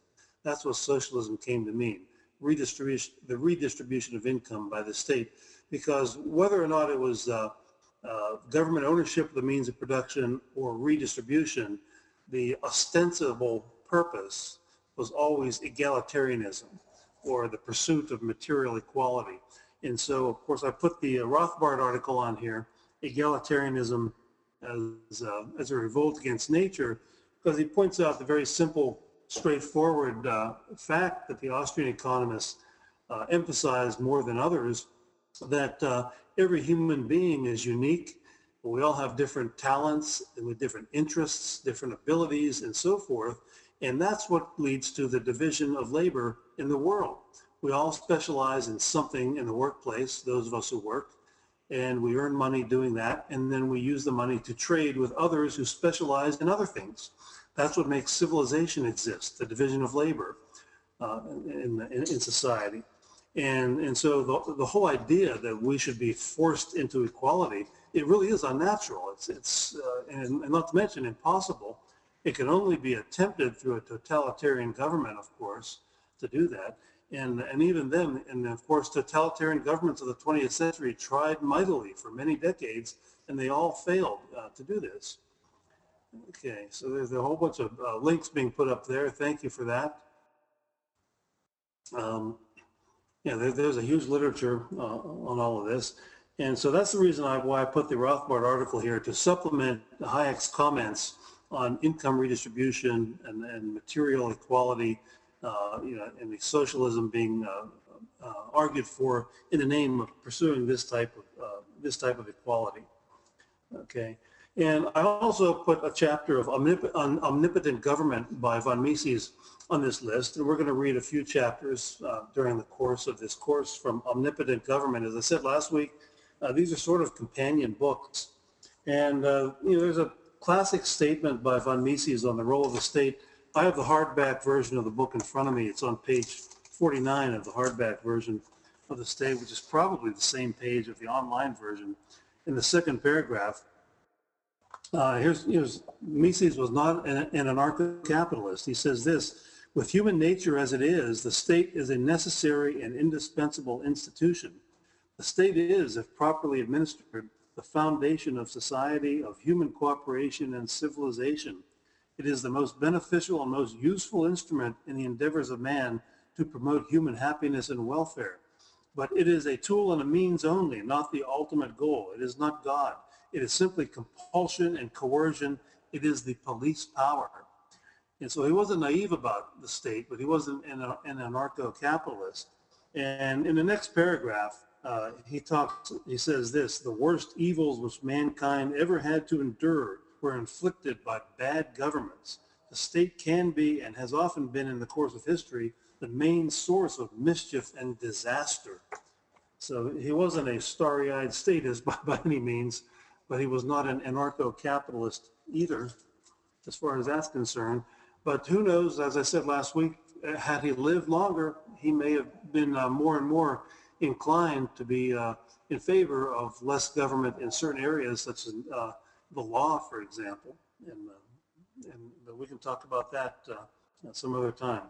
That's what socialism came to mean, redistribution, the redistribution of income by the state, because whether or not it was uh, uh, government ownership of the means of production or redistribution, the ostensible purpose was always egalitarianism, or the pursuit of material equality. And so, of course, I put the uh, Rothbard article on here, Egalitarianism as, uh, as a revolt against nature, because he points out the very simple, straightforward uh, fact that the Austrian economists uh, emphasize more than others, that uh, every human being is unique. We all have different talents and with different interests, different abilities, and so forth. And that's what leads to the division of labor in the world. We all specialize in something in the workplace, those of us who work, and we earn money doing that, and then we use the money to trade with others who specialize in other things. That's what makes civilization exist, the division of labor uh, in, in, in society. And, and so the, the whole idea that we should be forced into equality, it really is unnatural. It's, it's uh, and, and not to mention impossible. It can only be attempted through a totalitarian government, of course, to do that. And, and even then, and of course, totalitarian governments of the twentieth century tried mightily for many decades, and they all failed uh, to do this. Okay, so there's a whole bunch of uh, links being put up there. Thank you for that. Um, yeah, there, there's a huge literature uh, on all of this. And so that's the reason I, why I put the Rothbard article here, to supplement Hayek's comments on income redistribution and, and material equality, uh, you know, and the socialism being uh, uh, argued for in the name of pursuing this type of uh, this type of equality. Okay, and I also put a chapter of omnip on omnipotent government by von Mises on this list, and we're going to read a few chapters uh, during the course of this course from Omnipotent Government. As I said last week, uh, these are sort of companion books, and uh, you know, there's a classic statement by von Mises on the role of the state. I have the hardback version of the book in front of me. It's on page forty-nine of the hardback version of the state, which is probably the same page of the online version. In the second paragraph, uh, here's, here's Mises was not an, an anarcho-capitalist. He says this: with human nature as it is, the state is a necessary and indispensable institution. The state is, if properly administered, the foundation of society, of human cooperation and civilization. It is the most beneficial and most useful instrument in the endeavors of man to promote human happiness and welfare. But it is a tool and a means only, not the ultimate goal. It is not God. It is simply compulsion and coercion. It is the police power. And so he wasn't naive about the state, but he wasn't an, an anarcho-capitalist. And in the next paragraph, Uh, he talks, he says this: the worst evils which mankind ever had to endure were inflicted by bad governments. The state can be, and has often been in the course of history, the main source of mischief and disaster. So he wasn't a starry-eyed statist by, by any means, but he was not an anarcho-capitalist either, as far as that's concerned. But who knows, as I said last week, had he lived longer, he may have been uh, more and more inclined to be uh, in favor of less government in certain areas, such as uh, the law, for example. And, uh, and we can talk about that uh, at some other time.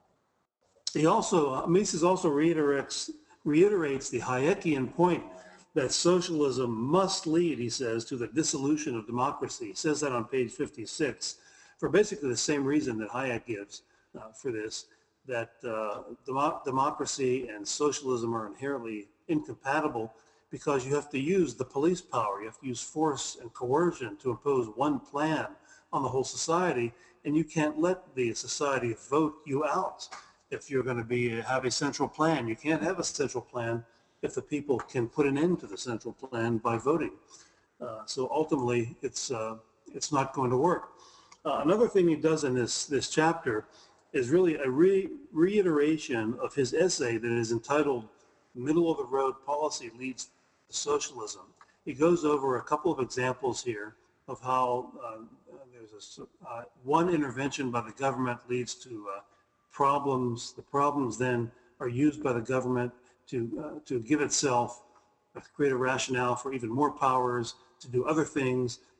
He also, uh, Mises also reiterates, reiterates the Hayekian point that socialism must lead, he says, to the dissolution of democracy. He says that on page fifty-six, for basically the same reason that Hayek gives uh, for this, that uh, dem democracy and socialism are inherently incompatible, because you have to use the police power, you have to use force and coercion to impose one plan on the whole society, and you can't let the society vote you out if you're going to be have a central plan. You can't have a central plan if the people can put an end to the central plan by voting. Uh, so ultimately, it's uh, it's not going to work. Uh, another thing he does in this this chapter is really a re reiteration of his essay that is entitled "Middle of the Road Policy Leads to Socialism." He goes over a couple of examples here of how uh, there's a, uh, one intervention by the government leads to uh, problems. The problems then are used by the government to, uh, to give itself, uh, create a rationale for even more powers, to do other things,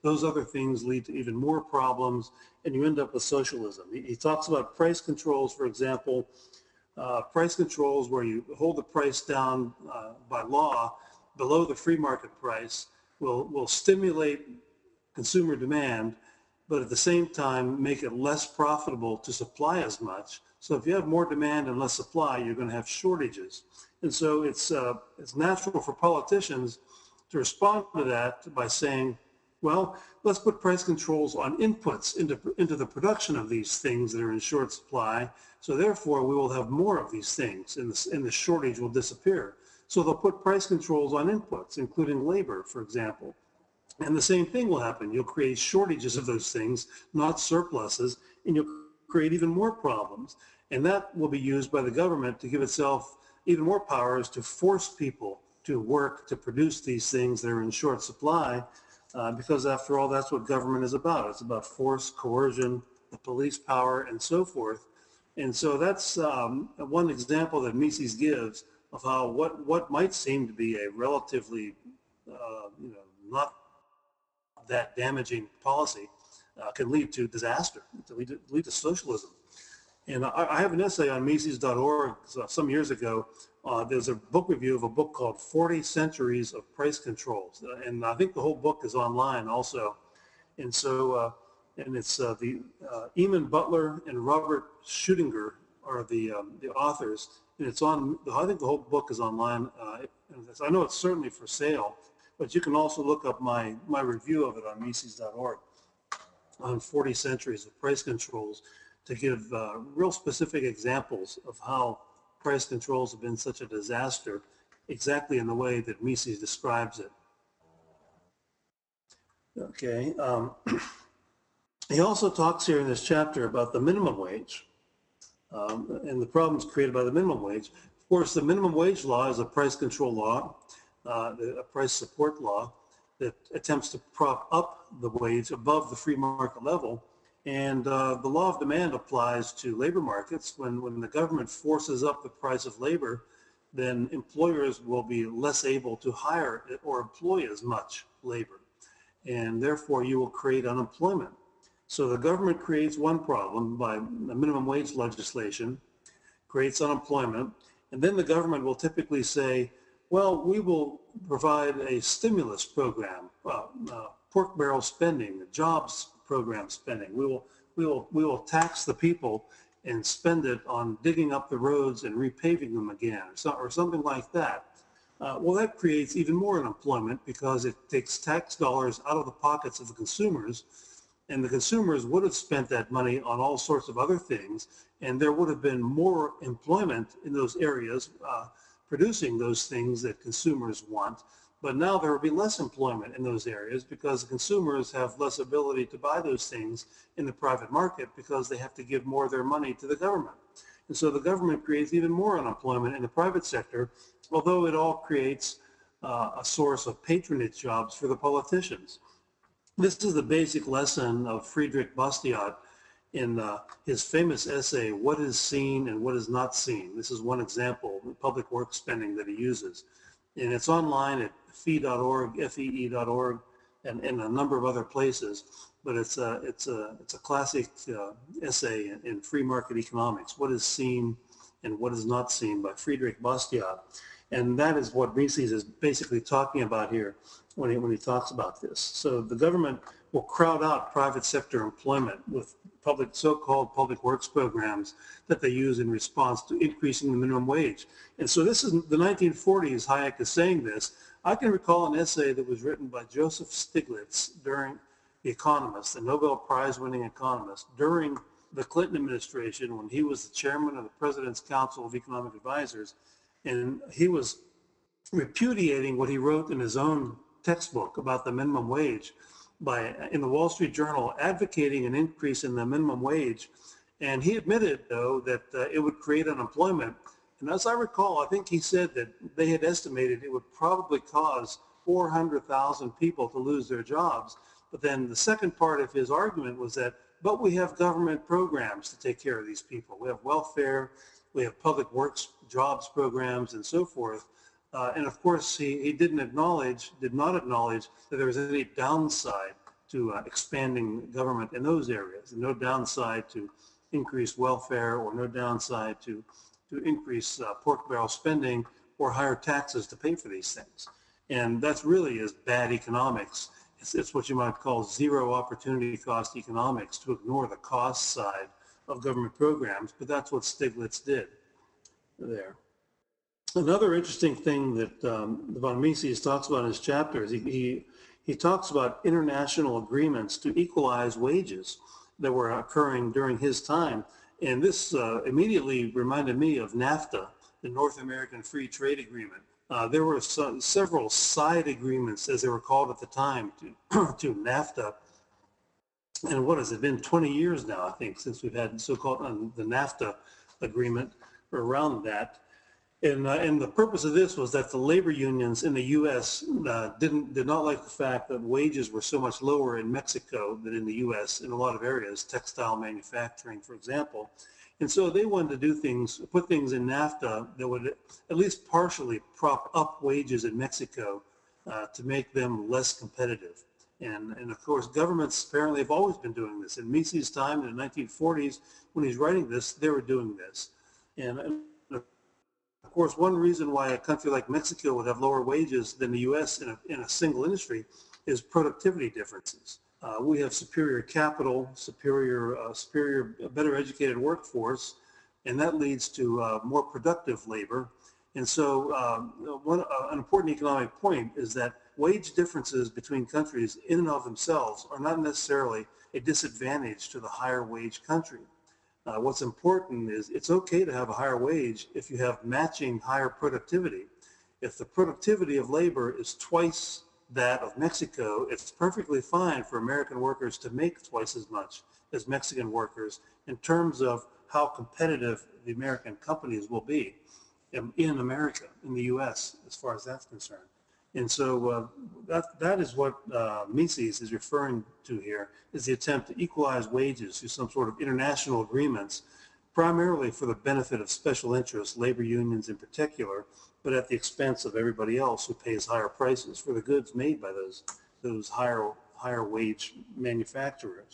those other things lead to even more problems, and you end up with socialism. He, he talks about price controls, for example, uh, price controls where you hold the price down uh, by law below the free market price will, will stimulate consumer demand, but at the same time make it less profitable to supply as much. So if you have more demand and less supply, you're going to have shortages. And so it's, uh, it's natural for politicians to respond to that by saying, well, let's put price controls on inputs into, into the production of these things that are in short supply. So therefore, we will have more of these things and the, and the shortage will disappear. So they'll put price controls on inputs, including labor, for example. And the same thing will happen. You'll create shortages of those things, not surpluses, and you'll create even more problems. And that will be used by the government to give itself even more powers to force people to work to produce these things that are in short supply, uh, because after all, that's what government is about. It's about force, coercion, the police power, and so forth. And so that's um, one example that Mises gives of how what, what might seem to be a relatively, uh, you know, not that damaging policy uh, can lead to disaster, to lead to, lead to socialism. And I, I have an essay on Mises dot org some years ago. Uh, there's a book review of a book called forty Centuries of Price Controls. Uh, and I think the whole book is online also. And so, uh, and it's uh, the uh, Eamon Butler and Robert Schudinger are the, um, the authors. And it's on, I think the whole book is online. Uh, I know it's certainly for sale, but you can also look up my, my review of it on Mises dot org on forty Centuries of Price Controls to give uh, real specific examples of how price controls have been such a disaster, exactly in the way that Mises describes it. Okay. Um, he also talks here in this chapter about the minimum wage um, and the problems created by the minimum wage. Of course, the minimum wage law is a price control law, uh, a price support law that attempts to prop up the wage above the free market level. And uh, the law of demand applies to labor markets. When, when the government forces up the price of labor, then employers will be less able to hire or employ as much labor. And therefore, you will create unemployment. So the government creates one problem by the minimum wage legislation, creates unemployment, and then the government will typically say, well, we will provide a stimulus program, uh, uh, pork barrel spending, jobs program spending. We will, we will, we will tax the people and spend it on digging up the roads and repaving them again, or, so, or something like that. Uh, well, that creates even more unemployment because it takes tax dollars out of the pockets of the consumers, and the consumers would have spent that money on all sorts of other things, and there would have been more employment in those areas uh, producing those things that consumers want. But now there will be less employment in those areas because the consumers have less ability to buy those things in the private market because they have to give more of their money to the government. And so the government creates even more unemployment in the private sector, although it all creates uh, a source of patronage jobs for the politicians. This is the basic lesson of Friedrich Bastiat in uh, his famous essay, What is Seen and What is Not Seen. This is one example of public work spending that he uses. And it's online at fee dot org, F E E dot org, and, and a number of other places. But it's a, it's a, it's a classic uh, essay in, in free market economics, What is Seen and What is Not Seen by Friedrich Bastiat. And that is what Mises is basically talking about here when he, when he talks about this. So the government will crowd out private sector employment with public, so-called public works programs that they use in response to increasing the minimum wage. And so this is the nineteen forties, Hayek is saying this. I can recall an essay that was written by Joseph Stiglitz during The Economist, the Nobel Prize winning economist, during the Clinton administration when he was the chairman of the President's Council of Economic Advisors. And he was repudiating what he wrote in his own textbook about the minimum wage by, in the Wall Street Journal, advocating an increase in the minimum wage. And he admitted, though, that uh, it would create unemployment. And as I recall, I think he said that they had estimated it would probably cause four hundred thousand people to lose their jobs. But then the second part of his argument was that, but we have government programs to take care of these people. We have welfare, we have public works jobs programs, and so forth. Uh, and of course, he, he didn't acknowledge, did not acknowledge that there was any downside to uh, expanding government in those areas, and no downside to increased welfare, or no downside to, to increase uh, pork barrel spending or higher taxes to pay for these things. And that's really is bad economics. It's, it's what you might call zero opportunity cost economics, to ignore the cost side of government programs, but that's what Stiglitz did there. Another interesting thing that um, von Mises talks about in his chapters, he, he, he talks about international agreements to equalize wages that were occurring during his time. And this uh, immediately reminded me of NAFTA, the North American Free Trade Agreement. Uh, there were some, several side agreements, as they were called at the time, to, to NAFTA. And what has it been, twenty years now, I think, since we've had so-called um, the NAFTA agreement, or around that. And, uh, and the purpose of this was that the labor unions in the U S uh, didn't, did not like the fact that wages were so much lower in Mexico than in the U S in a lot of areas, textile manufacturing, for example. And so they wanted to do things, put things in NAFTA that would at least partially prop up wages in Mexico uh, to make them less competitive. And, and of course, governments apparently have always been doing this. In Mises' time in the nineteen forties, when he's writing this, they were doing this. And, and of course, one reason why a country like Mexico would have lower wages than the U S in a, in a single industry is productivity differences. Uh, we have superior capital, superior, uh, superior, better educated workforce, and that leads to uh, more productive labor. And so uh, one, uh, an important economic point is that wage differences between countries in and of themselves are not necessarily a disadvantage to the higher wage country. Uh, what's important is it's okay to have a higher wage if you have matching higher productivity. If the productivity of labor is twice that of Mexico, it's perfectly fine for American workers to make twice as much as Mexican workers in terms of how competitive the American companies will be in, in America, in the U S, as far as that's concerned. And so uh, that, that is what uh, Mises is referring to here, is the attempt to equalize wages through some sort of international agreements, primarily for the benefit of special interests, labor unions in particular, but at the expense of everybody else who pays higher prices for the goods made by those, those higher, higher wage manufacturers.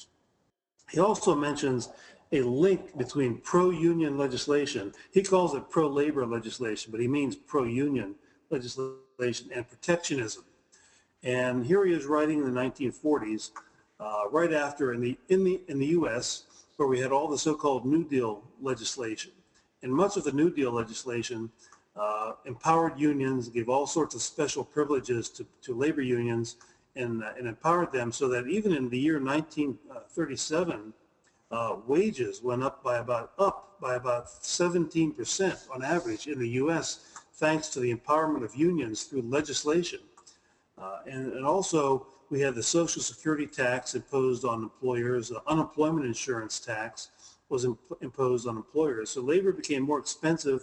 He also mentions a link between pro-union legislation. He calls it pro-labor legislation, but he means pro-union legislation and protectionism. And here he is writing in the nineteen forties, uh, right after in the, in, the, in the U S, where we had all the so-called New Deal legislation. And much of the New Deal legislation uh, empowered unions, gave all sorts of special privileges to, to labor unions, and, uh, and empowered them so that even in the year nineteen thirty-seven, uh, wages went up by about, up by about seventeen percent on average in the U S, thanks to the empowerment of unions through legislation. Uh, and, and also, we had the Social Security tax imposed on employers, the unemployment insurance tax was imp imposed on employers. So labor became more expensive,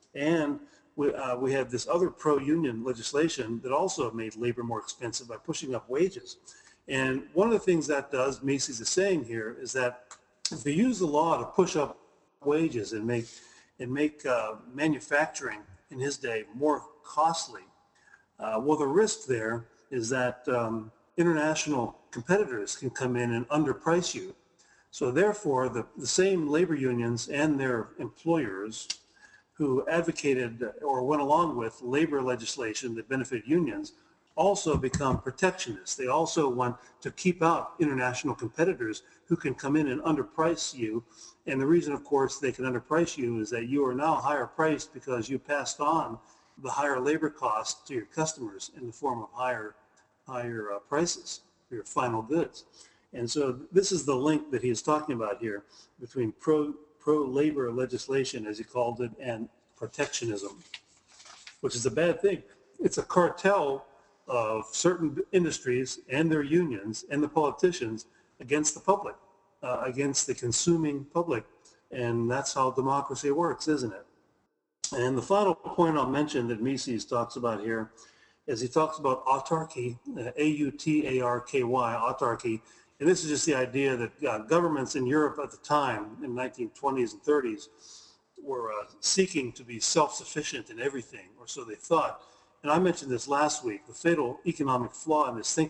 and we, uh, we had this other pro-union legislation that also made labor more expensive by pushing up wages. And one of the things that does, Mises is saying here, is that if you use the law to push up wages and make, and make uh, manufacturing in his day more costly, uh, well, the risk there is that um, international competitors can come in and underprice you. So therefore, the, the same labor unions and their employers who advocated or went along with labor legislation that benefited unions also become protectionists. They also want to keep out international competitors who can come in and underprice you. And the reason, of course, they can underprice you is that you are now higher priced because you passed on the higher labor costs to your customers in the form of higher, higher uh, prices for your final goods. And so this is the link that he is talking about here between pro, pro-labor legislation, as he called it, and protectionism, which is a bad thing. It's a cartel of certain industries and their unions and the politicians against the public, uh, against the consuming public. And that's how democracy works, isn't it? And the final point I'll mention that Mises talks about here is he talks about autarky, uh, A U T A R K Y, autarky. And this is just the idea that uh, governments in Europe at the time, in the nineteen twenties and thirties, were uh, seeking to be self-sufficient in everything, or so they thought. And I mentioned this last week. The fatal economic flaw in this thinking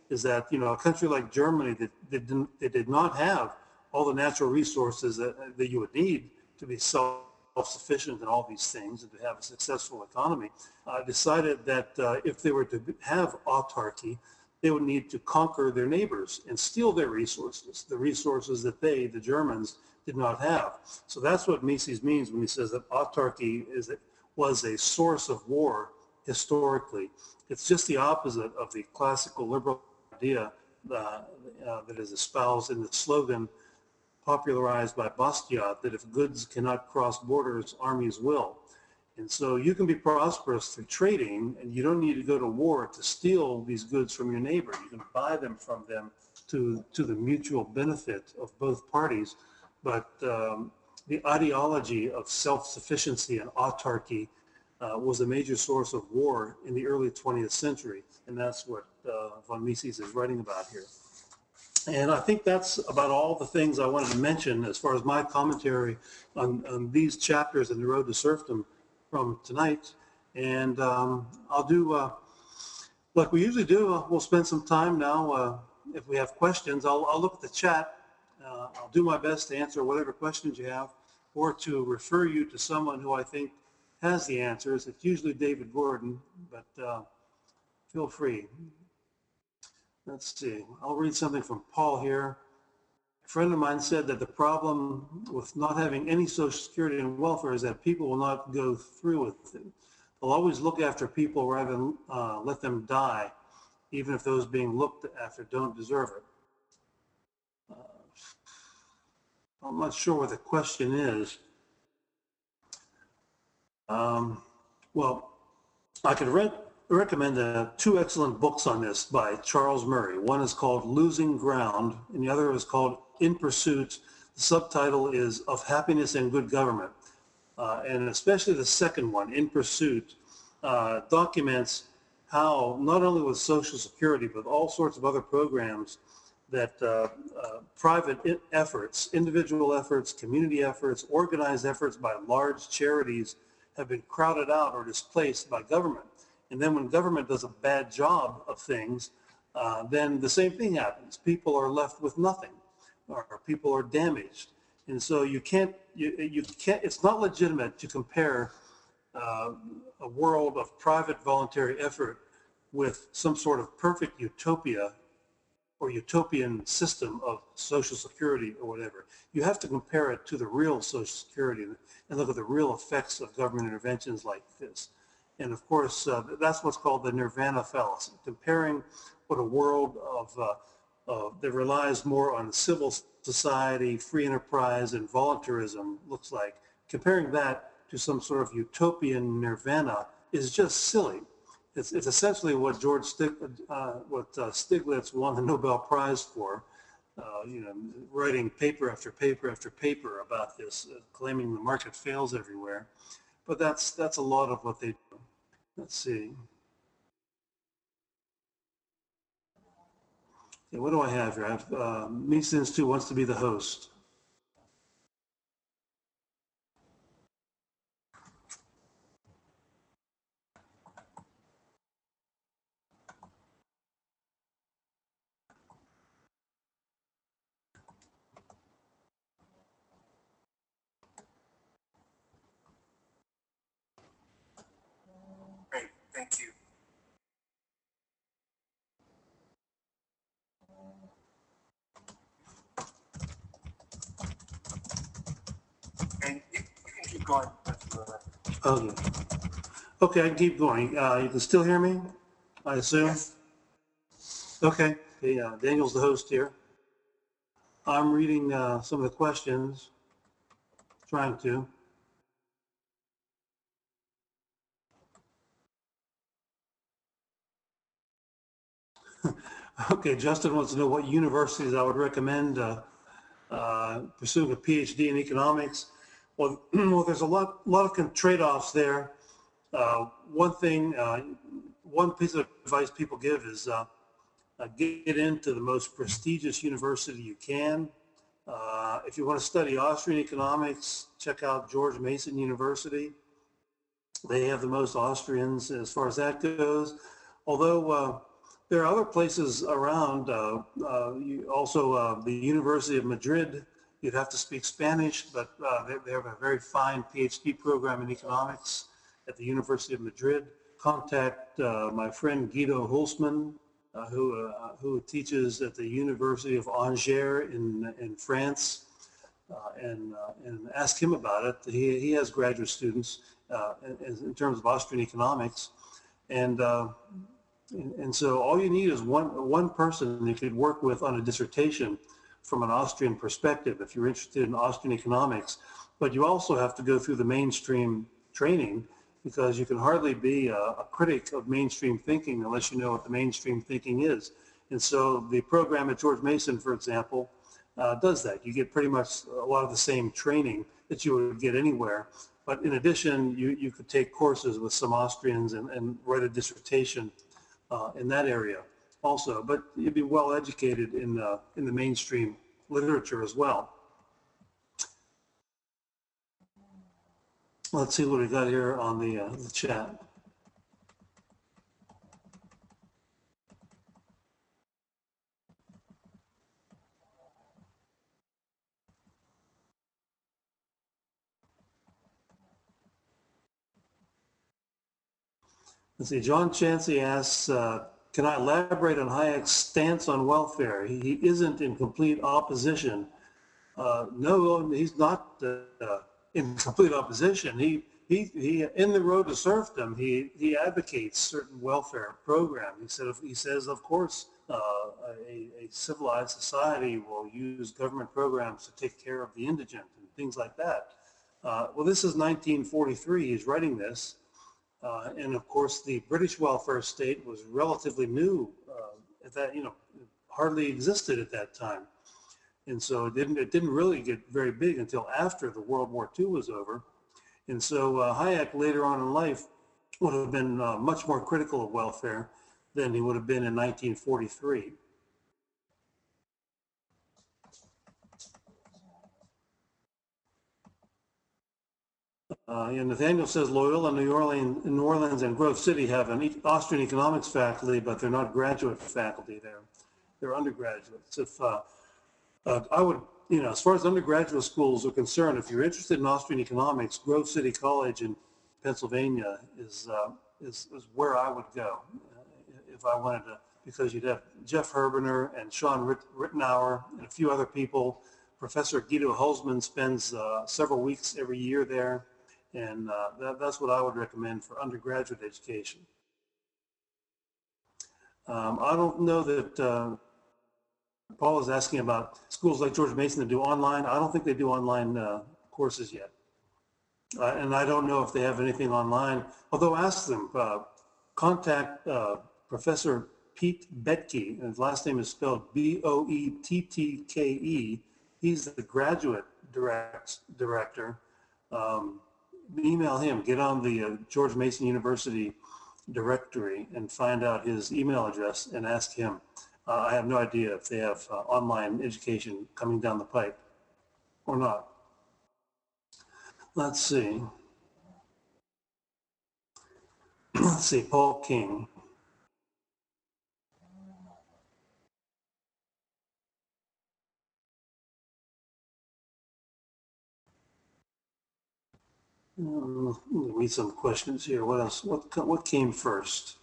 is that, you know, a country like Germany that, that, didn't, that did not have all the natural resources that, that you would need to be self-sufficient in all these things and to have a successful economy, uh, decided that uh, if they were to have autarky, they would need to conquer their neighbors and steal their resources, the resources that they, the Germans, did not have. So that's what Mises means when he says that autarky is, was a source of war historically. It's just the opposite of the classical liberal idea uh, uh, that is espoused in the slogan popularized by Bastiat, that if goods cannot cross borders, armies will. And so you can be prosperous through trading, and you don't need to go to war to steal these goods from your neighbor. You can buy them from them to, to the mutual benefit of both parties. But um, the ideology of self-sufficiency and autarky uh, was a major source of war in the early twentieth century. And that's what uh, von Mises is writing about here. And I think that's about all the things I wanted to mention as far as my commentary on, on these chapters in The Road to Serfdom from tonight. And um, I'll do, uh, like we usually do, uh, we'll spend some time now. Uh, if we have questions, I'll, I'll look at the chat. Uh, I'll do my best to answer whatever questions you have, or to refer you to someone who I think has the answers. It's usually David Gordon, but uh, feel free. Let's see, I'll read something from Paul here. A friend of mine said that the problem with not having any Social Security and welfare is that people will not go through with it. They'll always look after people rather than uh, let them die, even if those being looked after don't deserve it. Uh, I'm not sure what the question is. Um, well, I could re recommend uh, two excellent books on this by Charles Murray. One is called Losing Ground, and the other is called In Pursuit. The subtitle is Of Happiness and Good Government. Uh, and especially the second one, In Pursuit, uh, documents how not only with Social Security, but all sorts of other programs that uh, uh, private efforts, individual efforts, community efforts, organized efforts by large charities have been crowded out or displaced by government. And then when government does a bad job of things, uh, then the same thing happens. People are left with nothing, or people are damaged. And so you can't, you, you can't, it's not legitimate to compare uh, a world of private voluntary effort with some sort of perfect utopia or utopian system of Social Security or whatever. You have to compare it to the real Social Security and look at the real effects of government interventions like this. And of course, uh, that's what's called the nirvana fallacy, comparing what a world of, uh, uh, that relies more on civil society, free enterprise, and voluntarism looks like. Comparing that to some sort of utopian nirvana is just silly. It's, it's essentially what George Stig, uh, what uh, Stiglitz won the Nobel Prize for, uh, you know, writing paper after paper after paper about this, uh, claiming the market fails everywhere. But that's that's a lot of what they do. Let's see. Okay, what do I have here? I have uh, Mises Institute wants to be the host. Great, thank you. And you, you can keep going. Okay. Okay, I can keep going. Uh, you can still hear me, I assume? Yes. Okay. Okay, uh, Daniel's the host here. I'm reading uh, some of the questions, trying to. Okay, Justin wants to know what universities I would recommend uh, uh, pursuing a PhD in economics. Well, well there's a lot, lot of trade-offs there. Uh, one thing, uh, one piece of advice people give is uh, uh, get into the most prestigious university you can. Uh, if you want to study Austrian economics, check out George Mason University. They have the most Austrians as far as that goes. Although uh, there are other places around. Uh, uh, you also, uh, the University of Madrid, you'd have to speak Spanish, but uh, they, they have a very fine PhD program in economics at the University of Madrid. Contact uh, my friend Guido Hulsmann, uh, who, uh, who teaches at the University of Angers in, in France, uh, and, uh, and ask him about it. He, he has graduate students uh, in, in terms of Austrian economics. And uh, And, and so all you need is one, one person you could work with on a dissertation from an Austrian perspective if you're interested in Austrian economics. But you also have to go through the mainstream training, because you can hardly be a, a critic of mainstream thinking unless you know what the mainstream thinking is. And so the program at George Mason, for example, uh, does that. You get pretty much a lot of the same training that you would get anywhere. But in addition, you, you could take courses with some Austrians and, and write a dissertation Uh, in that area also, but you'd be well educated in the, in the mainstream literature as well. Let's see what we got here on the, uh, the chat. Let's see, John Chansey asks, uh, can I elaborate on Hayek's stance on welfare? He, he isn't in complete opposition. Uh, no, he's not uh, in complete opposition. He, he, he, in the Road to Serfdom, he, he advocates certain welfare program. He said, he says, of course, uh, a, a civilized society will use government programs to take care of the indigent and things like that. Uh, well, this is nineteen forty-three. He's writing this. Uh, and of course, the British welfare state was relatively new uh, at that, you know, hardly existed at that time. And so it didn't, it didn't really get very big until after the World War Two was over. And so uh, Hayek later on in life would have been uh, much more critical of welfare than he would have been in nineteen forty-three. Uh, and Nathaniel says Loyola, New Orleans, New Orleans and Grove City have an Austrian economics faculty, but they're not graduate faculty there. They're undergraduates. If uh, uh, I would, you know, as far as undergraduate schools are concerned, if you're interested in Austrian economics, Grove City College in Pennsylvania is, uh, is, is where I would go uh, if I wanted to, because you'd have Jeff Herbener and Sean Rittenauer and a few other people. Professor Guido Hulsmann spends uh, several weeks every year there. And uh, that, that's what I would recommend for undergraduate education. Um, I don't know that uh, Paul is asking about schools like George Mason that do online. I don't think they do online uh, courses yet. Uh, and I don't know if they have anything online, although ask them, uh, contact uh, Professor Pete Boettke, and his last name is spelled B O E T T K E. He's the graduate direct, director. Um, email him, get on the uh, George Mason University directory and find out his email address and ask him. Uh, I have no idea if they have uh, online education coming down the pipe or not. Let's see. Let's see, Paul King. Um, let me read some questions here. What else? What, what came first?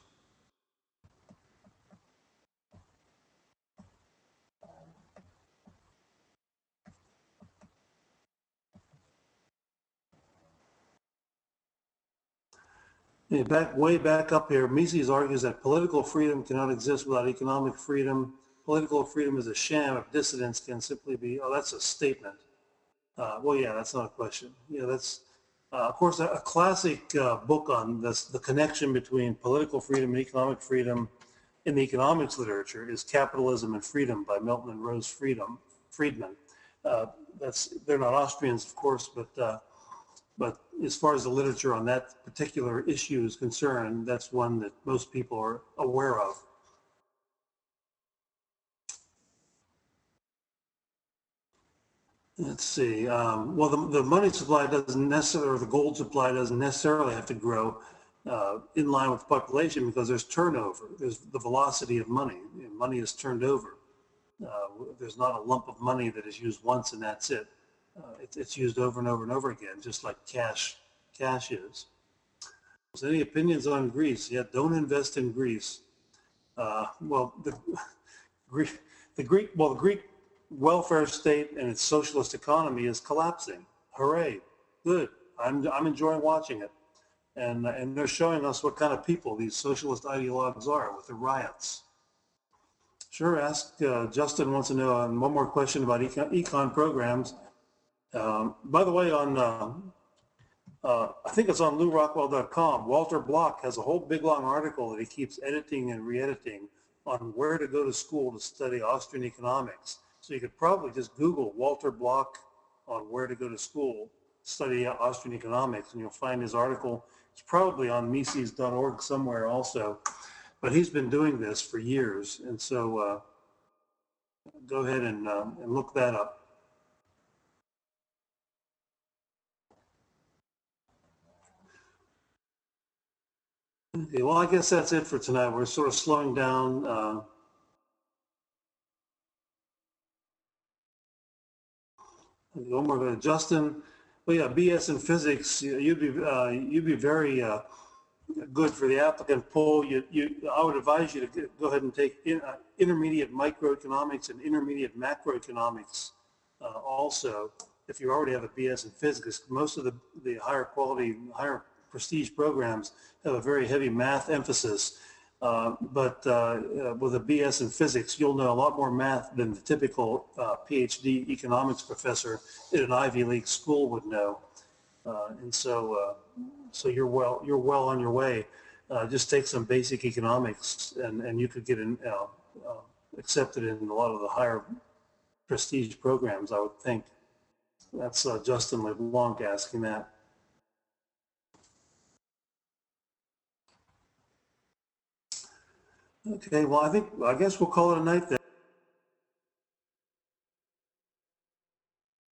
Yeah, back way back up here, Mises argues that political freedom cannot exist without economic freedom. Political freedom is a sham if dissidents can simply be, oh, that's a statement. Uh, well, yeah, that's not a question. Yeah, that's, uh, of course, a, a classic uh, book on this, the connection between political freedom and economic freedom in the economics literature is Capitalism and Freedom by Milton and Rose Freedom, Friedman. Uh, that's, they're not Austrians, of course, but uh, but as far as the literature on that particular issue is concerned, that's one that most people are aware of. Let's see. Um, well, the, the money supply doesn't necessarily, or the gold supply doesn't necessarily have to grow. uh, in line with population because there's turnover. There's the velocity of money. You know, money is turned over. Uh, there's not a lump of money that is used once and that's it. Uh, it it's used over and over and over again, just like cash cash is. So any opinions on Greece? Yeah, don't invest in Greece. Uh, well, the Greek, the Greek, well, the Greek welfare state and its socialist economy is collapsing. Hooray! Good. I'm I'm enjoying watching it, and and they're showing us what kind of people these socialist ideologues are with the riots. Sure. Ask uh, Justin wants to know um, one more question about econ, econ programs. Um, by the way, on uh, uh, I think it's on Lou Rockwell dot com. Walter Block has a whole big long article that he keeps editing and re-editing on where to go to school to study Austrian economics. So you could probably just Google Walter Block on where to go to school, study Austrian economics, and you'll find his article. It's probably on Mises dot org somewhere also, but he's been doing this for years. And so uh, go ahead and, um, and look that up. Okay, well, I guess that's it for tonight. We're sort of slowing down. Uh, one more go to Justin. Well, yeah, B S in physics. You'd be uh, you'd be very uh, good for the applicant pool. You, you, I would advise you to go ahead and take in, uh, intermediate microeconomics and intermediate macroeconomics uh, also. If you already have a B S in physics, most of the the higher quality, higher prestige programs have a very heavy math emphasis. Uh, but uh, uh, with a B S in physics, you'll know a lot more math than the typical uh, PhD economics professor at an Ivy League school would know. Uh, and so, uh, so you're well, you're well on your way. Uh, just take some basic economics, and and you could get in, uh, uh, accepted in a lot of the higher prestige programs, I would think. That's uh, Justin LeBlanc asking that. Okay, well, I think, I guess we'll call it a night then.